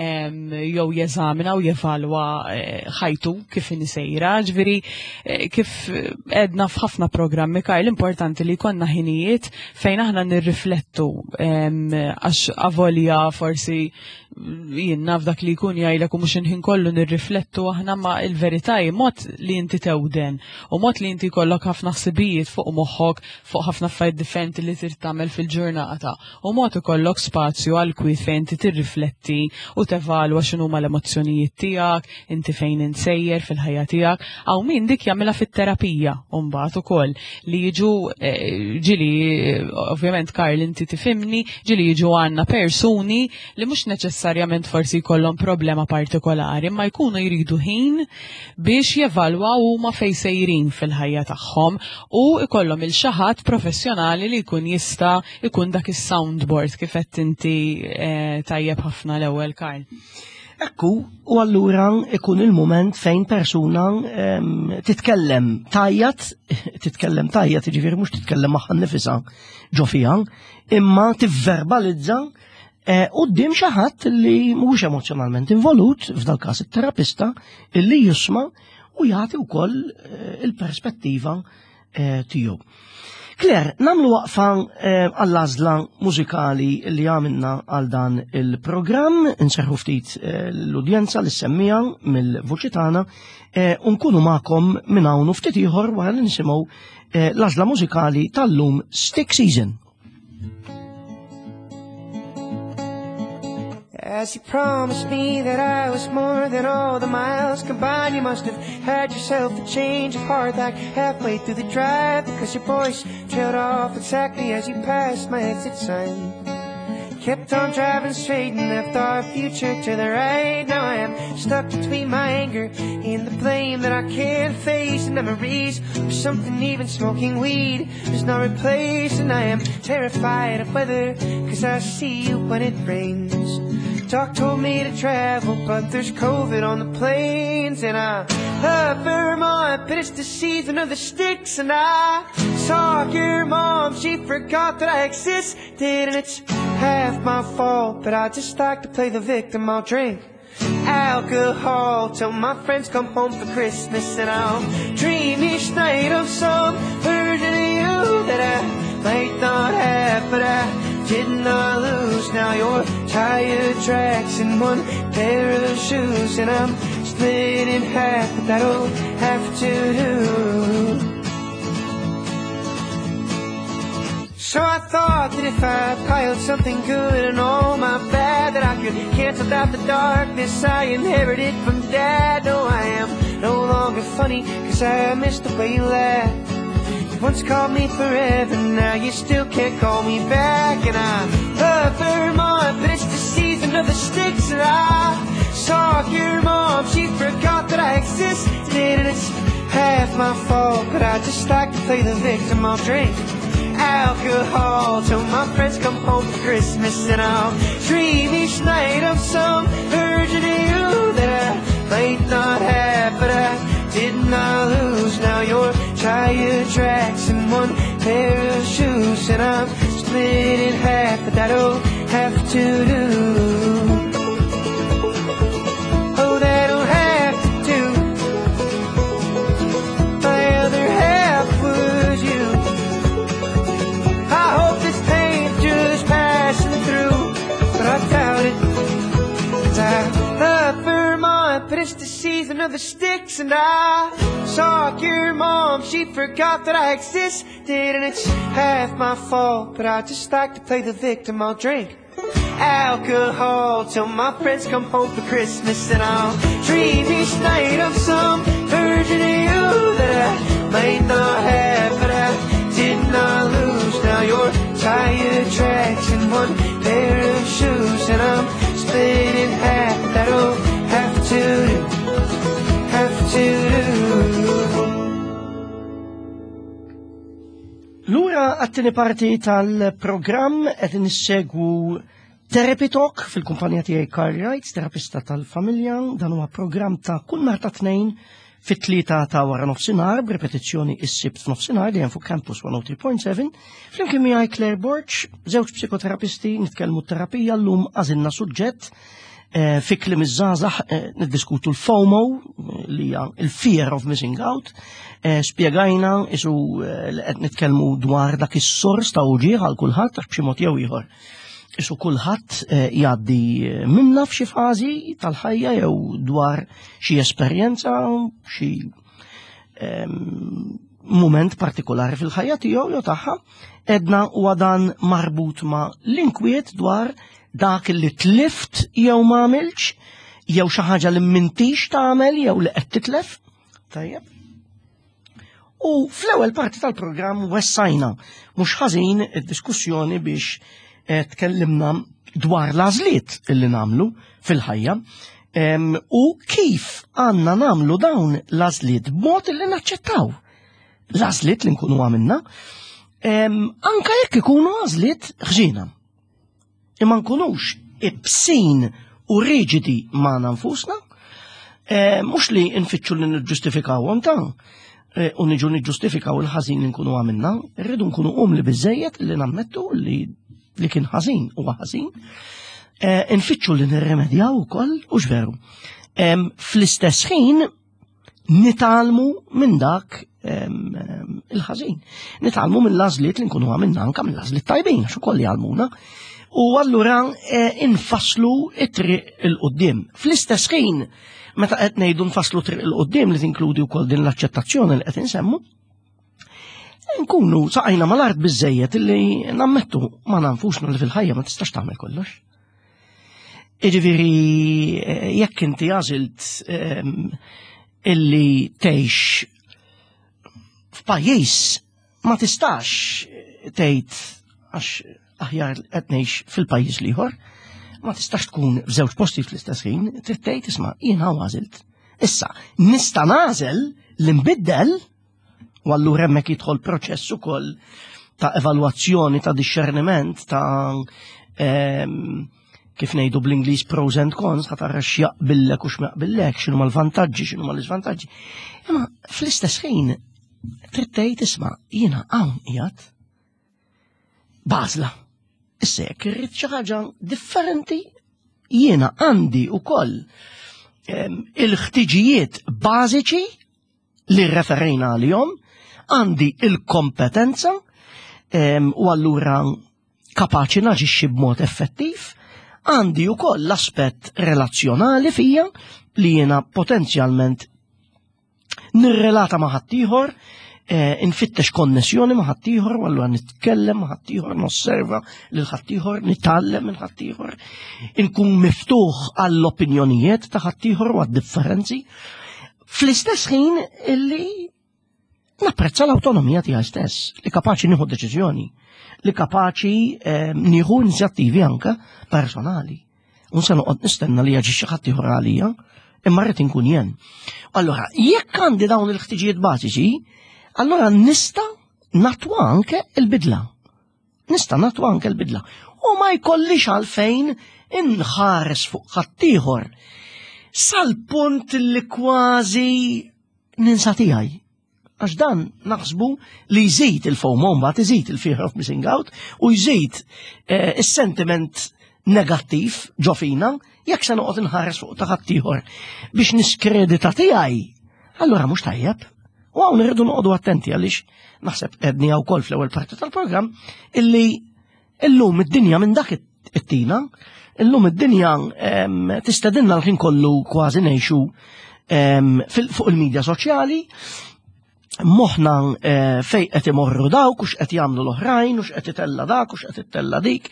jew jeżamina u jevalwa ħajtu kif inisejra, ġifieri kif edna f'ħafna programmi Karl importanti li jkollna ħinijiet fejn aħna nirriflettu għax avolja forsi jien naf dak li jkun jgħidlek u mhux inħin kollu nirriflettu aħna ma il-verità mod li inti tewden u mod li inti jkollok ħafna ħsibijiet fuq moħħok fuq ħafna affarijiet differenti li trid tagħmel fil-ġurnata u mod ikollok spazju għal kwiet fejn inti tirrifletti u tevalwa x'inhuma l-emozzjonijiet tiegħek, inti fejn insejjer fil-ħajja tiegħek, hawn min dik jagħmilha fit-terapija u mbagħad ukoll li jiġu ġieli ovvjament Karl inti tifhimni, ġieli jiġu għandna persuni li mhux neċessarjament forsi jkollhom problema partikolari, ma jkunu jridu ħin biex jevalwaw huma fejn sejrin fil-ħajja tagħhom u jkollhom il-xi ħadd professjonali li jkun jista' jkun dak is-soundboard kif qed inti tajjeb ħafna l-ewwel Karl. Ekku, u allura ikun il-moment fejn persuna titkellem tajjat, ġifieri mhux titkellem magħha nnifisha ġo fiha, imma tivverbalizza quddiem xi ħadd li mhuwiex emozjonalment involut, f'dal każ it-terapista, illi jisma' u jagħti wkoll il-perspettiva tiegħu. Claire, namlu waqfa għall-għażla mużikali li għamilna għal dan il-programm, inserħu ftit l-udjenza li semmija mill-vuċi tagħna, u nkunu magħkom minn hawn u ftit ieħor wara li nisimgħu l-għażla mużikali tal-lum Stick Season. As you promised me that I was more than all the miles combined, you must have had yourself a change of heart like halfway through the drive, because your voice trailed off exactly as you passed my exit sign. Kept on driving straight and left our future to the right. Now I am stuck between my anger and the blame that I can't face, and memories of something even smoking weed does not replace. And I am terrified of weather, cause I see you when it rains. Doc told me to travel, but there's COVID on the planes. And I love Vermont, but it's the season of the sticks. And I saw your mom, she forgot that I existed. And it's half my fault, but I just like to play the victim. I'll drink alcohol till my friends come home for Christmas. And I'll dream each night of some version of you that I might not have, but I did not lose. Now your tire tracks in one pair of shoes, and I'm split in half, but that'll have to do. So I thought that if I piled something good and all my bad, that I could cancel out the darkness I inherited from Dad. No, I am no longer funny, cause I missed the way you laughed. Once called me forever, now you still can't call me back. And I love Vermont, but it's the season of the sticks. And I saw your mom, she forgot that I existed. And it's half my fault, but I just like to play the victim. I'll drink alcohol till my friends come home for Christmas. And I'll dream each night of some version of you that I might not have, but I did not lose. Now your tire tracks in one pair of shoes, and I'm split in half, but that'll have to do. Oh, that'll have to do. My other half was you. of the sticks. And I saw your mom, she forgot that I existed. And it's half my fault, but I just like to play the victim. I'll drink alcohol till my friends come home for Christmas. And I'll dream each night of some version of you that I might not have, but I did not lose. Now you're tire tracks and one pair of shoes, and I'm split in half. That'll have to do, have to do. Lura għattini parti tal-program qed nissegwu Therapy Talk fil-kumpanija tiegħi Cartwright, terapista tal-familja. Dan huwa programm ta' kull nhar ta' tnejn fit-tlieta ta' wara nofsinhar, b'repetizzjoni is-sibt f'nofsinhar dejjem fuq Campus 103.7. Flimkien miegħi Claire Borch, żewġ psikoterapisti, nitkellmu terapija llum għażilna suġġett fi kliem iż-żgħażagħ niddiskutu l-FOMO li hija il-fear of missing out. Spjegajna isu li qed nitkellmu dwar dak is-sors ta' uġigħ għal kulħadd għax b'xi mod jew ieħor. Isu kulħadd jgħaddi minna f'xi fażi tal-ħajja jew dwar xi esperjenza, xi mument partikolari fil-ħajja tiegħu jew tagħha, edna huwa dan marbut ma' l-inkwiet dwar dak li tlift jew m'għamilx, jew xi ħaġa li m'intix tagħmel jew li qed titlef. Tajjeb. U fl-ewwel parti tal-programm wessajna mhux ħażin id-diskussjoni biex tkellimna dwar l-għażliet illi nagħmlu fil-ħajja u kif għandna nagħmlu dawn l-għażliet b'mod illi naċċettaw l-għażliet li nkunu għamilna anke jekk ikunu għażliet ħġiena. Imma nkunux ibsin u riġidi magħna nfusna, mhux li nfittxu li niġġustifikawhom ta' u niġu niġġustifikaw il-ħażin li nkunu għamilna, irridu nkunu umli biżejjed li nammettu li kien ħażin huwa ħażin, nfittxu li nirremedjaw ukoll u x'veru. Fl-istess ħin nitalmu minn dak il-ħażin. Nitalmu mill-għażliet li nkunu għamilna anke mill-għażliet tajbin għax ukoll jgħalmuna. U allura infasslu it-triq il-qoddim. Fl-istess ħin meta qed ngħidu nfasslu triq il-qoddim li tinkludi wkoll din l-aċċettazzjoni li qed insemmu, nkunu saqajna mal-art biżejjed illi nammettu ma nafusna li fil-ħajja ma tistax tagħmel kollox. Jiġifieri jekk inti għażilt illi tgħix f'pajjiż ma tistax tgħid għax aħjar qed ngħix fil-pajjiż ieħor, ma tistax tkun f'żewġ posti fl-istess ħin, trid tgħid isma' jiena għażilt. Issa nista' nagħżel li nbiddel. U allura hemmhekk jidħol proċess ukoll ta' evalwazzjoni, ta' discerniment, ta' kif ngħidu bl-Ingliż pros and cons, ta' tara x'jaqbillek u x'maqbillek, x'inhuma l-vantaġġi, x'inhuma l-iżvantaġġi. Imma fl-istess ħin trid tgħid isma' jiena hawn qiegħed bażla. Issa jekk irrid xi ħaġa differenti, jiena għandi wkoll il-ħtiġijiet bażiċi li referejna għalihom, għandi il-kompetenza u allura kapaċi naġixxi b'mod effettiv, għandi wkoll l-aspett relazzjonali fija li jiena potenzjalment nirrelata ma' ħaddieħor, infittex konnessjoni ma' ħaddieħor, u allura nitkellem ma' ħaddieħor, nosserva lil ħaddieħor, nitgħallem minn ħaddieħor, inkun miftuħ għall-opinjonijiet ta' ħaddieħor u għad-differenzi. Fl-istess ħin illi napprezza l-autonomija tiegħi stess, li kapaċi nieħu deċiżjoni, li kapaċi nieħu inizjattivi anke personali. Un se noqgħod nistenna li jaġixxi ħadd ieħor għalija, imma rrid inkun jien. Allura, jekk għandi dawn il-ħtiġijiet bażiċi, allura nista' natwa anke l-bidla. Nista' natwa anke l-bidla. U ma jkollix għalfejn inħares fuq ħadd ieħor sal-punt li kważi ninsa tiegħi. Għax dan naħsbu li jżid il-FOMO mbagħad iżid il-fear of missing out u jżid is-sentiment negattiv ġo fina jekk se noqgħod inħares fuq ta' ħadd ieħor biex niskredita tiegħi. Allura mhux tajjeb. U hawn irridu noqogħdu attenti għaliex naħseb qedni wkoll fl-ewwel parti tal-programm illi llum id-dinja minn dak it-tina. Illum id-dinja tistedinna l-ħin kollu kważi ngħixu fuq il-medja soċjali, moħna fej qed imorru dawk, ux qed jagħmlu l-oħrajn, ux qed itella dak, ux qed itella dik,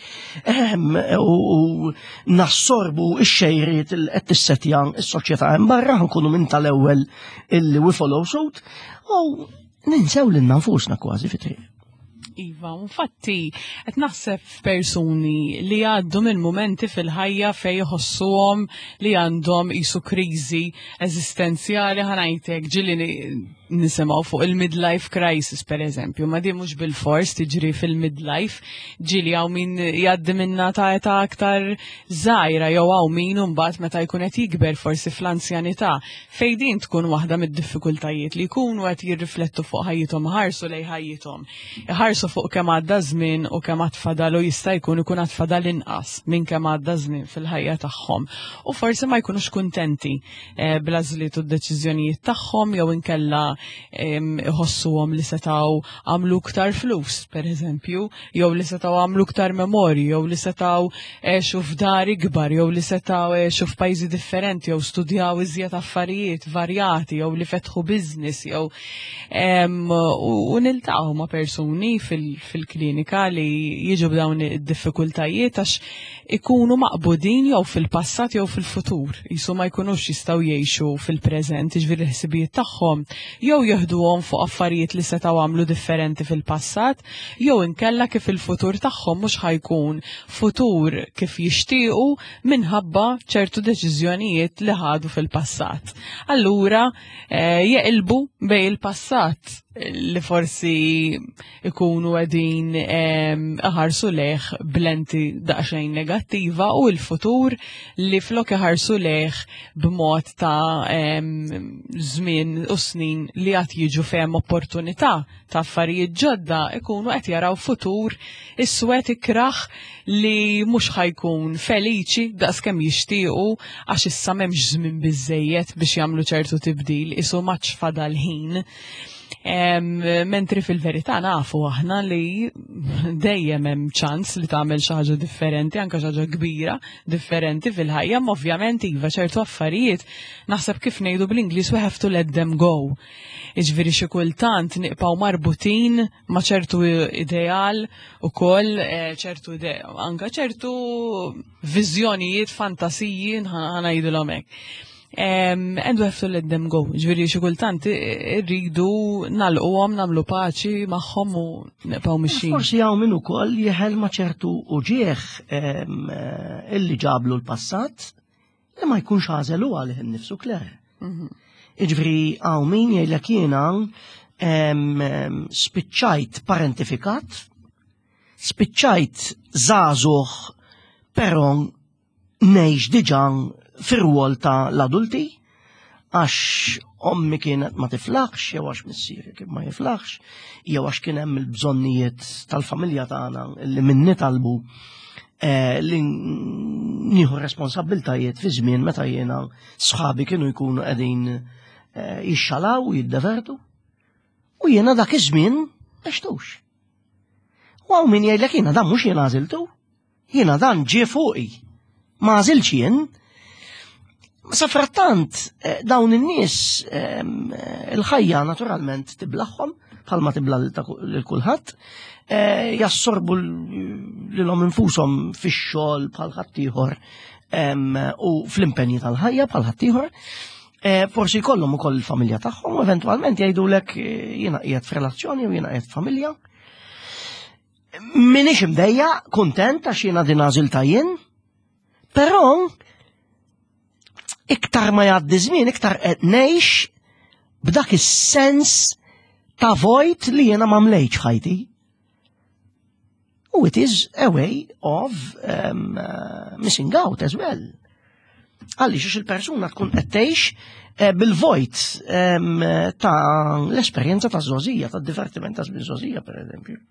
u nassorbu x-xejriet il qed tissetja s-soċjetà hemm barra, nkunu minn tal-ewwel illi we follow suit, u ninsew lil nfusna kważi fit-triq. Iva, infatti, qed naħseb f'persuni li għaddu minn momenti fil-ħajja fej jħossuhom li għandhom isu kriżi eżistenzjali ħanajtek ġili nisimgħu fuq il-midlife crisis per eżempju, ma di mhux bil-fors tiġri fil-midlife, ġili hawn min jgħaddi minna ta' età aktar żgħira jew hawn min imbagħad meta jkun qed jikber forsi fl-anzjanità fejn din tkun waħda mid-diffikultajiet li jkunu qed jirriflettu fuq ħajjithom ħarsu lejn ħajjithom. Iħarsu fuq kemm għadda żmien u kemm għad fadal u jista' jkun għad fadal inqas minn kemm għadda żmien fil-ħajja tagħhom. U forsi ma jkunux kuntenti bl-għażliet u d-deċiżjonijiet tagħhom jew inkella iħossuhom li setgħu għamlu ktar flus, per eżempju, jew li setgħu għamlu ktar memorji, jew li setgħu għexu f'dar ikbar, jew li setgħu għexu f'pajjiżi differenti, jew studjaw iżjed affarijiet varjati, jew li fetħu business, jew u niltaqgħu ma' persuni fil-klinika li jiġu b'dawn id-diffikultajiet għax ikunu maqbudin jew fil-passat jew fil-futur. Jisu ma jkunux jistgħu jgħixu fil-preżent, jiġifieri l-ħsibijiet tagħhom jew jeħduhom fuq affarijiet li setgħu għamlu differenti fil-passat, jew inkella kif il-futur tagħhom mhux ħajkun futur kif jixtiequ minħabba ċertu deċiżjonijiet li ħadu fil-passat. Allura jeqilbu bejn il-passat li forsi ikunu għedin ħarsu leħ blenti daqxajn negattiva u il-futur li flok ħarsu leħ b'mod ta' żmien u snin li għat jiġu fehem opportunità ta' affarijiet ġodda ikunu qed jaraw futur is-swed ikraħ li mhux ħajkun feliċi daqskemm jixtiequ għax issa m'hemmx żmien biżejjed biex jagħmlu ċertu tibdil isu maċ fadal ħin. Mentri fil-verità nafu aħna li dejjem hemm ċans li tagħmel xi ħaġa differenti, anke xi ħaġa kbira differenti fil-ħajja, ma ovvjament iva ċertu affarijiet naħseb kif ngħidu bl-Ingliż we have to let them go. Iġifieri xi kultant niqpaw marbutin ma' ċertu ideal ukoll ċertu anke ċertu viżjonijiet fantasiji ħanajdilhom hekk. And we have to let them go. Ġviri xi kultant irridu nagħlquhom nagħmlu paċi magħhom u nibqgħu mixin. Forsi hawn min ukoll jeħel ma' ċertu uġieħ illi ġablu l-passat li ma jkunx għażelu għalih innifsu kler. Ġviri hawn min jgħidlek jiena spiċċajt parentifikat, spiċċajt żagħżugħ però ngħix diġà fir-rwol ta' l-adulti, għax ommi kienet ma tiflaħx, jew għax missieri kien ma jiflaħx, jew għax kien hemm il-bżonnijiet tal-familja tagħna li minni talbu li nieħu responsabiltajiet fi żmien meta jiena sħabi kienu jkunu qegħdin jixxalaw u jiddevertu. U jiena dak iż-żmien għextux. U hawn min jgħidlek jiena dan mhux jien għażiltu, jiena dan ġie fuqi. Ma għażilx jien. Sa frattant dawn in-nies il-ħajja naturalment tiblaħħom bħalma tibla lil kulħadd, jassorbu lilhom infushom fix-xogħol bħal ħaddieħor u fl-impenji tal-ħajja bħal ħaddieħor. Forsi jkollhom ukoll il-familja tagħhom u eventwalment jgħidulek jiena qiegħed f'relazzjoni u jiena qiegħed f'familja. Minix imdejja kuntent għax jiena din għażilta jien, però iktar ma jgħaddi żmien, iktar qed ngħix b'dak is-sens ta' vojt li jiena ma mlejtx ħajti. U it is a way of missing out as well. Għaliex il-persuna tkun qed tgħix bil-vojt ta' l-esperjenza ta' żożija, ta' divertiment ta' żożija pereżempju.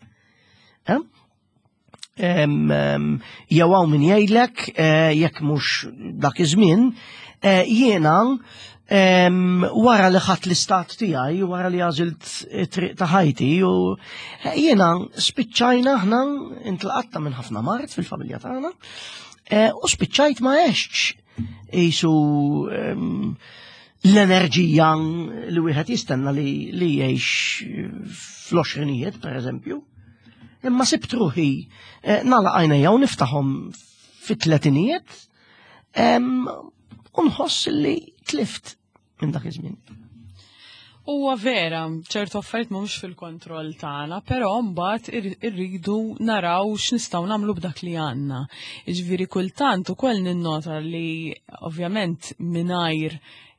Jew hawn min jgħidlek jekk mhux dak iż-żmien jiena wara li ħadd l-istat tiegħi, wara li għażilt triq ta' ħajti u jiena spiċċajna aħna intlaqatta minn ħafna mart fil-familja tagħna u spiċċajt ma għextx qisu l-enerġija li wieħed jistenna li jgħix fl-20ijiet, per eżempju. Imma sibt ruħi nagħlaq għajnejja u niftaħhom fit-30ijiet u nħoss li tlift minn dak iż-żmien. Huwa vera, ċertu affarijiet mhumiex fil-kontroll tagħna, però mbagħad irridu naraw x'nistgħu nagħmlu b'dak li għandna. Jiġifieri kultant ukoll ninnota li ovvjament mingħajr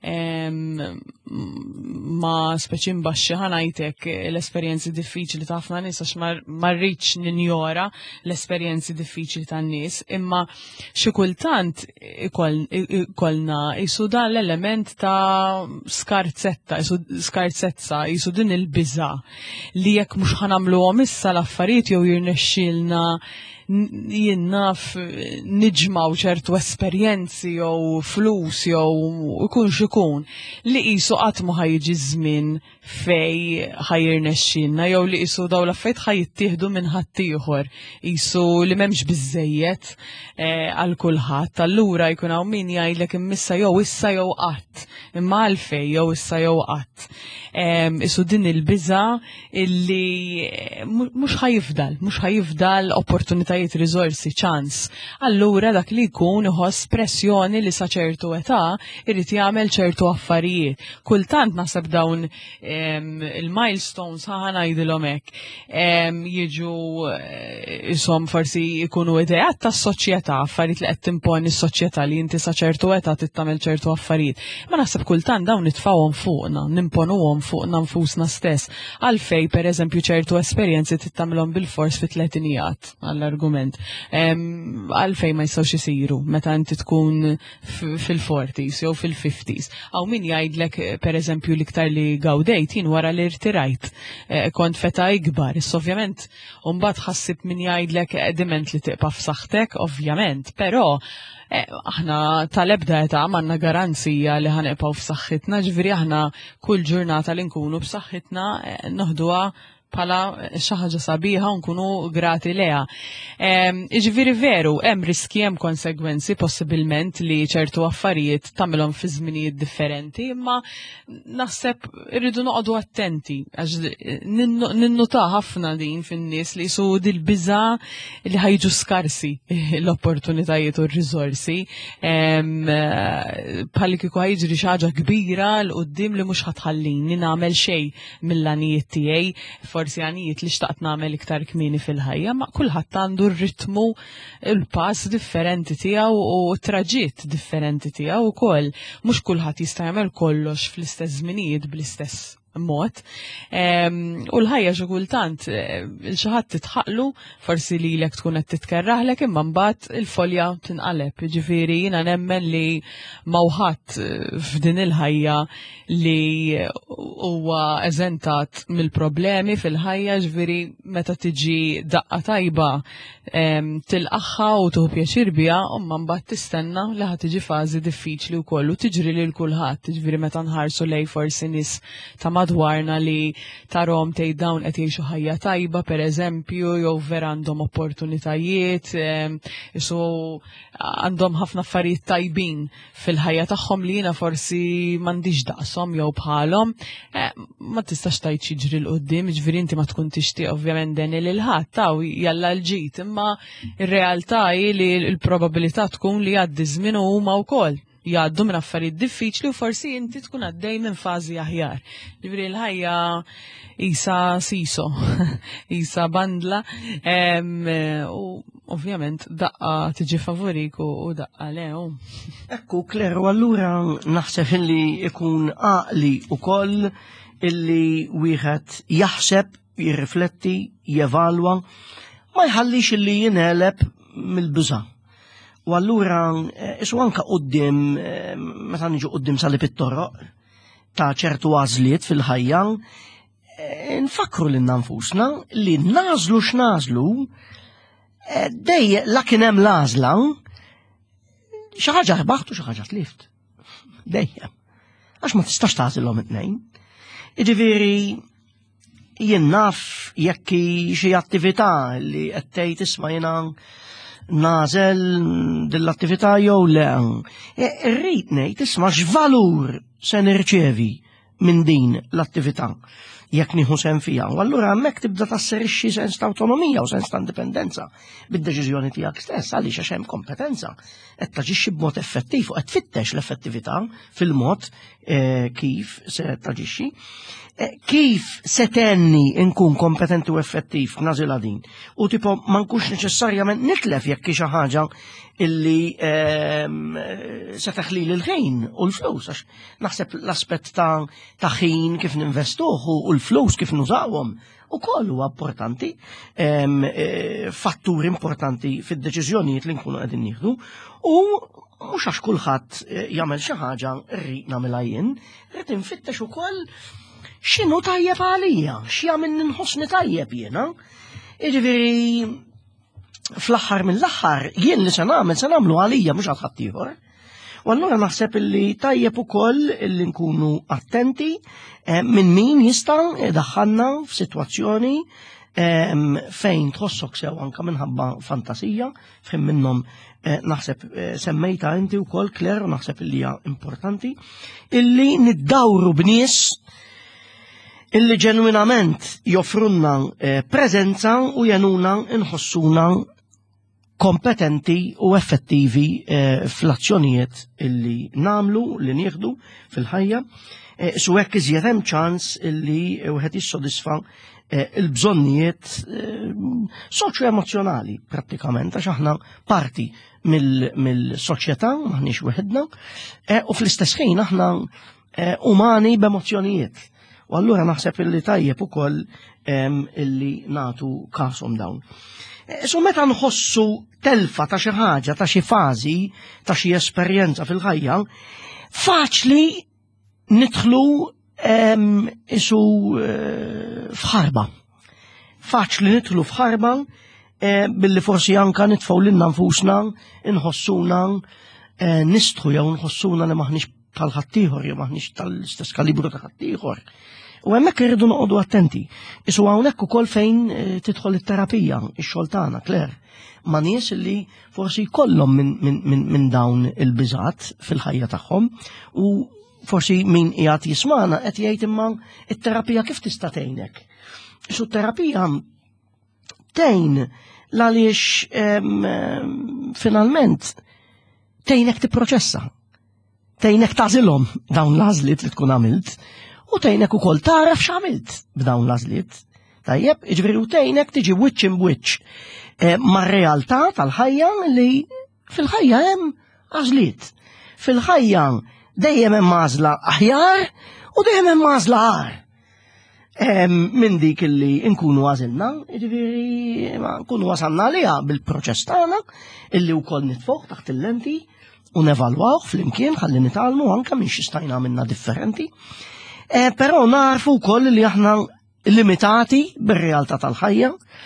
ma speċi mbaxxi ħanajtek l-esperjenzi diffiċli ta' ħafna nies għax ma rridx ninjora l-esperjenzi diffiċli tan-nies, imma xi kultant ikollna isu dan l-element ta' skarzezza, isu din il-biża' li jekk mhux ħanamluhom issa l-affarijiet jew jirnexxielna jinnaf niġmaw ċertu esperjenzi jew flus jew ikun xikun li qisu qatt ma ħajġi żmien fej ħajirnexxinna jew li qisu daw l-affarijiet ħajjittieħdu minn ħaddieħor qisu li m'hemmx biżejjed għal kulħadd. Allura jkun hawn min jgħidlek immissa jew issa jew qatt, imma għalfejn jew issa jew qatt. Isu din il-biża' illi mhux ħajifdal opportunitajiet, riżorsi, ċans. Allura dak li jkun iħoss pressjoni li sa ċertu età irid jagħmel ċertu affarijiet. Kultant naħseb dawn il-milestones ngħidilhom hekk jiġu ishom forsi jkunu ideat tas-soċjetà, affarijiet li qed timponi s-soċjetà li inti sa ċertu età trid tagħmel ċertu affarijiet. Ma naħseb kultant dawn nitfgħuhom fuqna, nimponuhom fuqna nfusna stess. Għalfejn pereżempju ċertu esperjenzi trid tagħmilhom bil-fors fit-tletinijat għall-argument. Għalfejn ma jistgħux isiru meta inti tkun fil-40s jew fil-50s. Aw min jgħidlek pereżempju l-iktar li gawdejt jien wara li rtirajt. Kont feta ikbar, issa ovvjament mbagħad ħassib min jgħidlek diment li tiqpa' f'saħħtek, ovvjament, però aħna tal-ebda età m'għandna garanzija li ħanibqgħu f'saħħitna, ġifieri aħna kull ġurnata li nkunu b'saħħitna noħduha bħala xi ħaġa sabiħa u nkunu grati leha. Ġifieri veru, hemm riski, hemm konsegwenzi possibilment li ċertu affarijiet tagħmilhom fi żminijiet differenti, imma naħseb irridu noqogħdu attenti għax ninnuta ħafna din fin-nies li jsu dil-biża' li ħajġu skarsi l-opportunitajiet u r-riżorsi bħal kieku ħajġri xi ħaġa kbira l quddiem li mhux ħatħallini nagħmel xejn mill-għanijiet tiegħi, forsi għanijiet li xtaqt nagħmel iktar kmieni fil-ħajja, ma kulħadd għandu r-ritmu il-pass differenti tiegħu u traġitt differenti tiegħu wkoll. Mhux kulħadd jista' jagħmel kollox fl-istess żminijiet bl-istess mod. U l-ħajja xi kultant xi ħadd titħaqlu forsi lilek tkun qed titkerraħlek imma mbagħad il-folja tinqaleb. Jiġifieri jiena nemmen li mawħadd f'din il-ħajja li huwa eżentat mill-problemi fil-ħajja, ġifieri meta tiġi daqqa tajba tilqaħħa u tuħu pjaċir biha, imma mbagħad tistenna li ħad tiġi fażi diffiċli wkoll u tiġri lil kulħadd. Jiġifieri meta nħarsu lej forsi nies ta' madwarna li tarhom tgħid dawn qed jgħixu ħajja tajba pereżempju, jew vera għandhom opportunitajiet, isu għandhom ħafna affarijiet tajbin fil-ħajja tagħhom li jiena forsi m'għandix daqshom jew bħalhom, ma tistax tgħid jiġri l quddiem, jiġifieri inti ma tkun tixtieq ovvjament den il-ħadd taw jalla l-ġid, imma ir-realtà hi li l-probabilità tkun li jgħaddi żmien u huma wkoll jgħaddu minn affarijiet diffiċli u forsi inti tkun għaddej minn fażi aħjar. Ġifieri l-ħajja isa siso, isa bandla, u ovvjament daqqa tiġi favorik u daqqa lew. Ekku, Kleru, allura naħseb illi ikun għaqli ukoll illi wieħed jaħseb, jirrifletti, jevalwa, ma jħallix illi jineleb mill-biża'. U allura, isu anka qoddim, meta niġu qoddim salib it-toroq ta' ċertu għażliet fil-ħajja, nfakru lil nfusna li nażlu x'nażlu, dejjem la kien hemm l-għażla, xi ħaġa ħbaħt u xi ħaġa tlift. Dejjem. Għax ma tistax tagħżilhom it-tnejn. Jiġifieri jien naf jekk xi attività li qed tgħid isma' jiena nażel dell-attività jew le. Irrid ngħid isma' x'valur se nirċevi minn din l-attività jekk nieħu sehem fiha. U allura hemmhekk tibda tasserixxi sens ta' awtonomija u sens ta' indipendenza bid-deċiżjoni tiegħek stess għaliex għax hemm kompetenza qed taġixxi b'mod effettiv u qed tfittex l-effettività fil-mod kif se taġixxi. Kif se tenni nkun kompetenti u effettiv f'nażilha din u tipo ma nkunx neċessarjament nitlef jekk xi ħaġa illi se teħlili l-ħin u l-flus għax naħseb l-aspett ta' ħin kif ninvestuh u l-flus kif nużawhom ukoll huwa importanti, fattur importanti fid-deċiżjonijiet li nkunu qegħdin nieħdu u mhux għax kulħadd jagħmel xi ħaġa rrid nagħmilha jien, rrid infittex ukoll x'inhu tajjeb għalija, x'jagħmel ninħossni tajjeb jiena. Jiġifieri fl-aħħar mill-aħħar jien li se nagħmlu għalija mhux għal ħadd ieħor. U allura naħseb illi tajjeb ukoll illi nkunu attenti minn min jista' idaħħalna f'sitwazzjoni fejn tħossok sew anke minħabba fantasija fejn minnhom naħseb semmejta inti wkoll Claire u naħseb illi hija importanti illi niddawru b'nies illi ġenwinament joffrunna preżenza u jenuna inħossuna kompetenti u effettivi fl-azzjonijiet illi namlu, li nieħdu fil-ħajja, su hekk iżjed hemm ċans illi wieħed jissodisfa il-bżonnijiet soċjo-emozjonali prattikament għax aħna parti mill-soċjetà maħniex weħedna u fl-istess ħin aħna umani b'emozzjonijiet. U allura naħseb illi tajjeb ukoll illi nagħtu kasom dawn. So meta nħossu telfa ta' xi ħaġa, ta' xi fażi, ta' xi esperjenza fil-ħajja, faċli nidħlu isu f'ħarba. Faċli nidħlu f'ħarba billi forsi anka nitfgħu lilna nfusna, inħossuna nistħu jew nħossuna li maħniex bħal ħaddieħor jew maħniex tal-istess kalibru ta' ħaddieħor. U hemmhekk irridu noqogħdu attenti. Isu hawnhekk ukoll fejn tidħol it-terapija, ix-xogħol tagħna, Claire, ma' nies li forsi jkollhom minn dawn il-biżgħat fil-ħajja tagħhom u forsi min qiegħed jismana qed jgħid imma it-terapija kif tista' tgħinek. Isu t-terapija tgħin għaliex finalment tgħinek tipproċessa. Tgħinek tagħżilhom dawn l-għażliet li tkun għamilt. U tgħinek ukoll taraf x'għamilt b'dawn l-għażliet. Tajjeb, jiġifieri u tgħinek tiġi wiċċ imwiċċ mar-realtà tal-ħajja li fil-ħajja hemm għażliet. Fil-ħajja dejjem hemm għażla aħjar u dejjem hemm għażla għar. Minn dik illi nkunu għażilna, jiġifieri nkunu wasalna għaliha bil-proċess tagħna illi wkoll nitfgħu taħt il-lenti u nevalwaw flimkien ħalli nitgħallmu anke minn xi stajna minna differenti. Però narfu wkoll li aħna limitati bir-realtà tal-ħajja.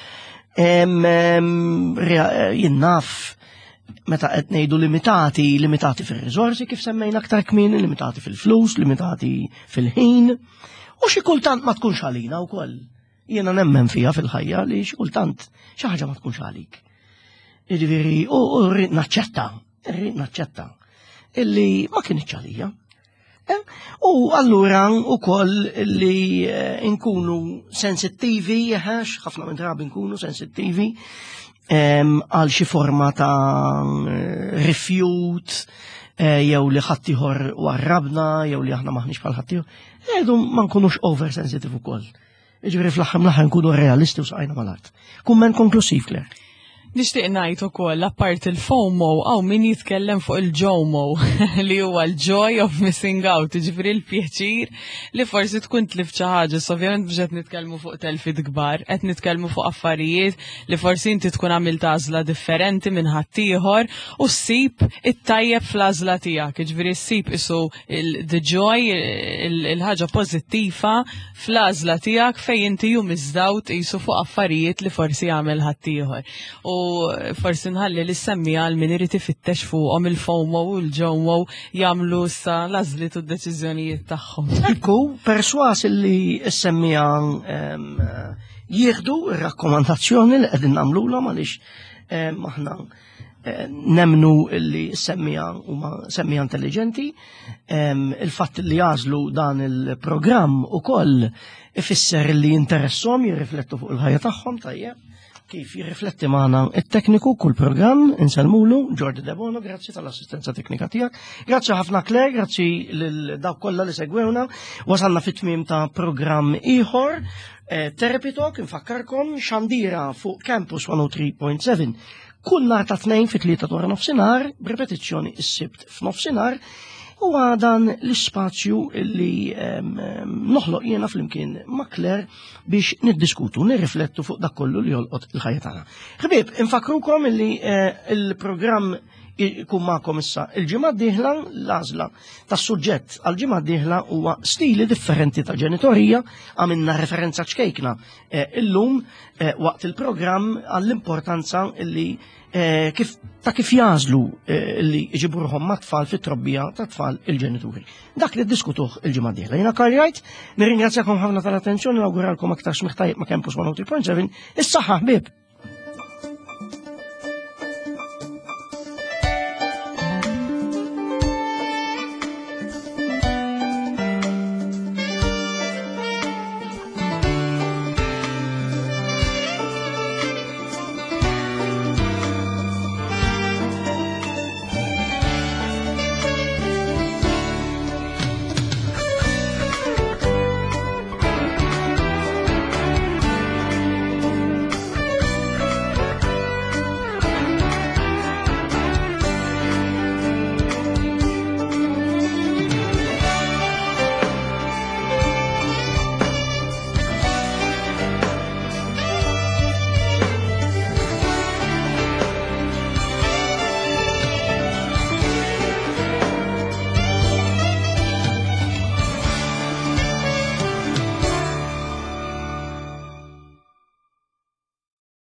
Jien naf meta qed ngħidu limitati fir-riżorsi kif semmejna aktar kmieni, limitati fil-flus, limitati fil-ħin. U xi kultant ma tkunx għalina wkoll. Jiena nemmen fiha fil-ħajja li xi kultant xi ħaġa ma tkunx għalik. Jiġifieri u rrid naċċetta illi ma kienx għalija. U allura ukoll li nkunu sensittivi, ħafna minn drabi nkunu sensittivi għal xi forma ta' rifjut jew li ħadd ieħor warrabna jew li aħna maħniex bħal ħadd ieħor. Edu ma nkunux oversensitive ukoll. Jiġifieri fl-aħħar mill-aħħar nkunu realisti u saqajna mal-art. Kumment konklusiv, Claire. Nixtieq ngħid ukoll apart il-FOMO hawn min jitkellem fuq il-JOMO li huwa l-joy of missing out, jiġifieri l-pjaċir li forsi tkun tlif xi ħaġa, ovvjament mhux qed nitkellmu fuq telfit kbar, qed nitkellmu fuq affarijiet li forsi inti tkun għamilt għażla differenti minn ħaddieħor u ssib it-tajjeb fl-għażla tiegħek, jiġifieri ssib isu the joy il-ħaġa pożittiva fl-għażla tiegħek fejn inti ju miżdawt qisu fuq affarijiet li forsi jagħmel ħaddieħor. U forsi nħalli li semmi għal min irid ifittex fuqhom il-FOMO u l-JOMO jagħmlu issa l-għażliet u d-deċiżjonijiet tagħhom. Ekku, perswas li semmija jieħdu r-rakkomandazzjoni li qegħdin nagħmluhom għaliex aħna nemnu li semmija intelligenti, il-fatt li jażlu dan il-programm ukoll ifisser li interessom jirriflettu fuq il-ħajja tagħhom tajjeb. Kif jirrifletti maħna il-tekniku kull program, inselmulu, Jordi Debono, grazzi tal-assistenza teknika tijak, grazzi ħafna Claire, grazzi l-daw kolla li segwewna, wasalna fit-tmim ta' program iħor, Therapy Talk, infakkarkom, xandira fuq Campus 103.7, kull nar ta' 2 fit-3 dwar nofsinar, b'repetizzjoni is-sibt f'nofsinar, u dan l-ispazju li noħloq jiena fl-imkien ma' Claire biex niddiskutu, nirriflettu fuq dak kollu li jolqot il-ħajja tagħna. Ħbieb, infakrukom li il-programm ikun magħkom issa il-ġimgħa d-dieħla l-għażla tas-suġġett għall-ġimgħa d-dieħla huwa stili differenti ta' ġenitorija, għamilna referenza ċkejkna illum waqt il-programm għall-importanza li kif jażlu li jġibruhom ma' tfal fit-trobbija ta' tfal il-ġenituri. Dak li ddiskutuh il-ġimgħa d-dieħla. Jiena Karl, nirringrazzjakom ħafna tal-attenzjoni, nawguralkom aktar smiħ tajjeb ma' Campus 103.7. Is-saħħa ħbieb.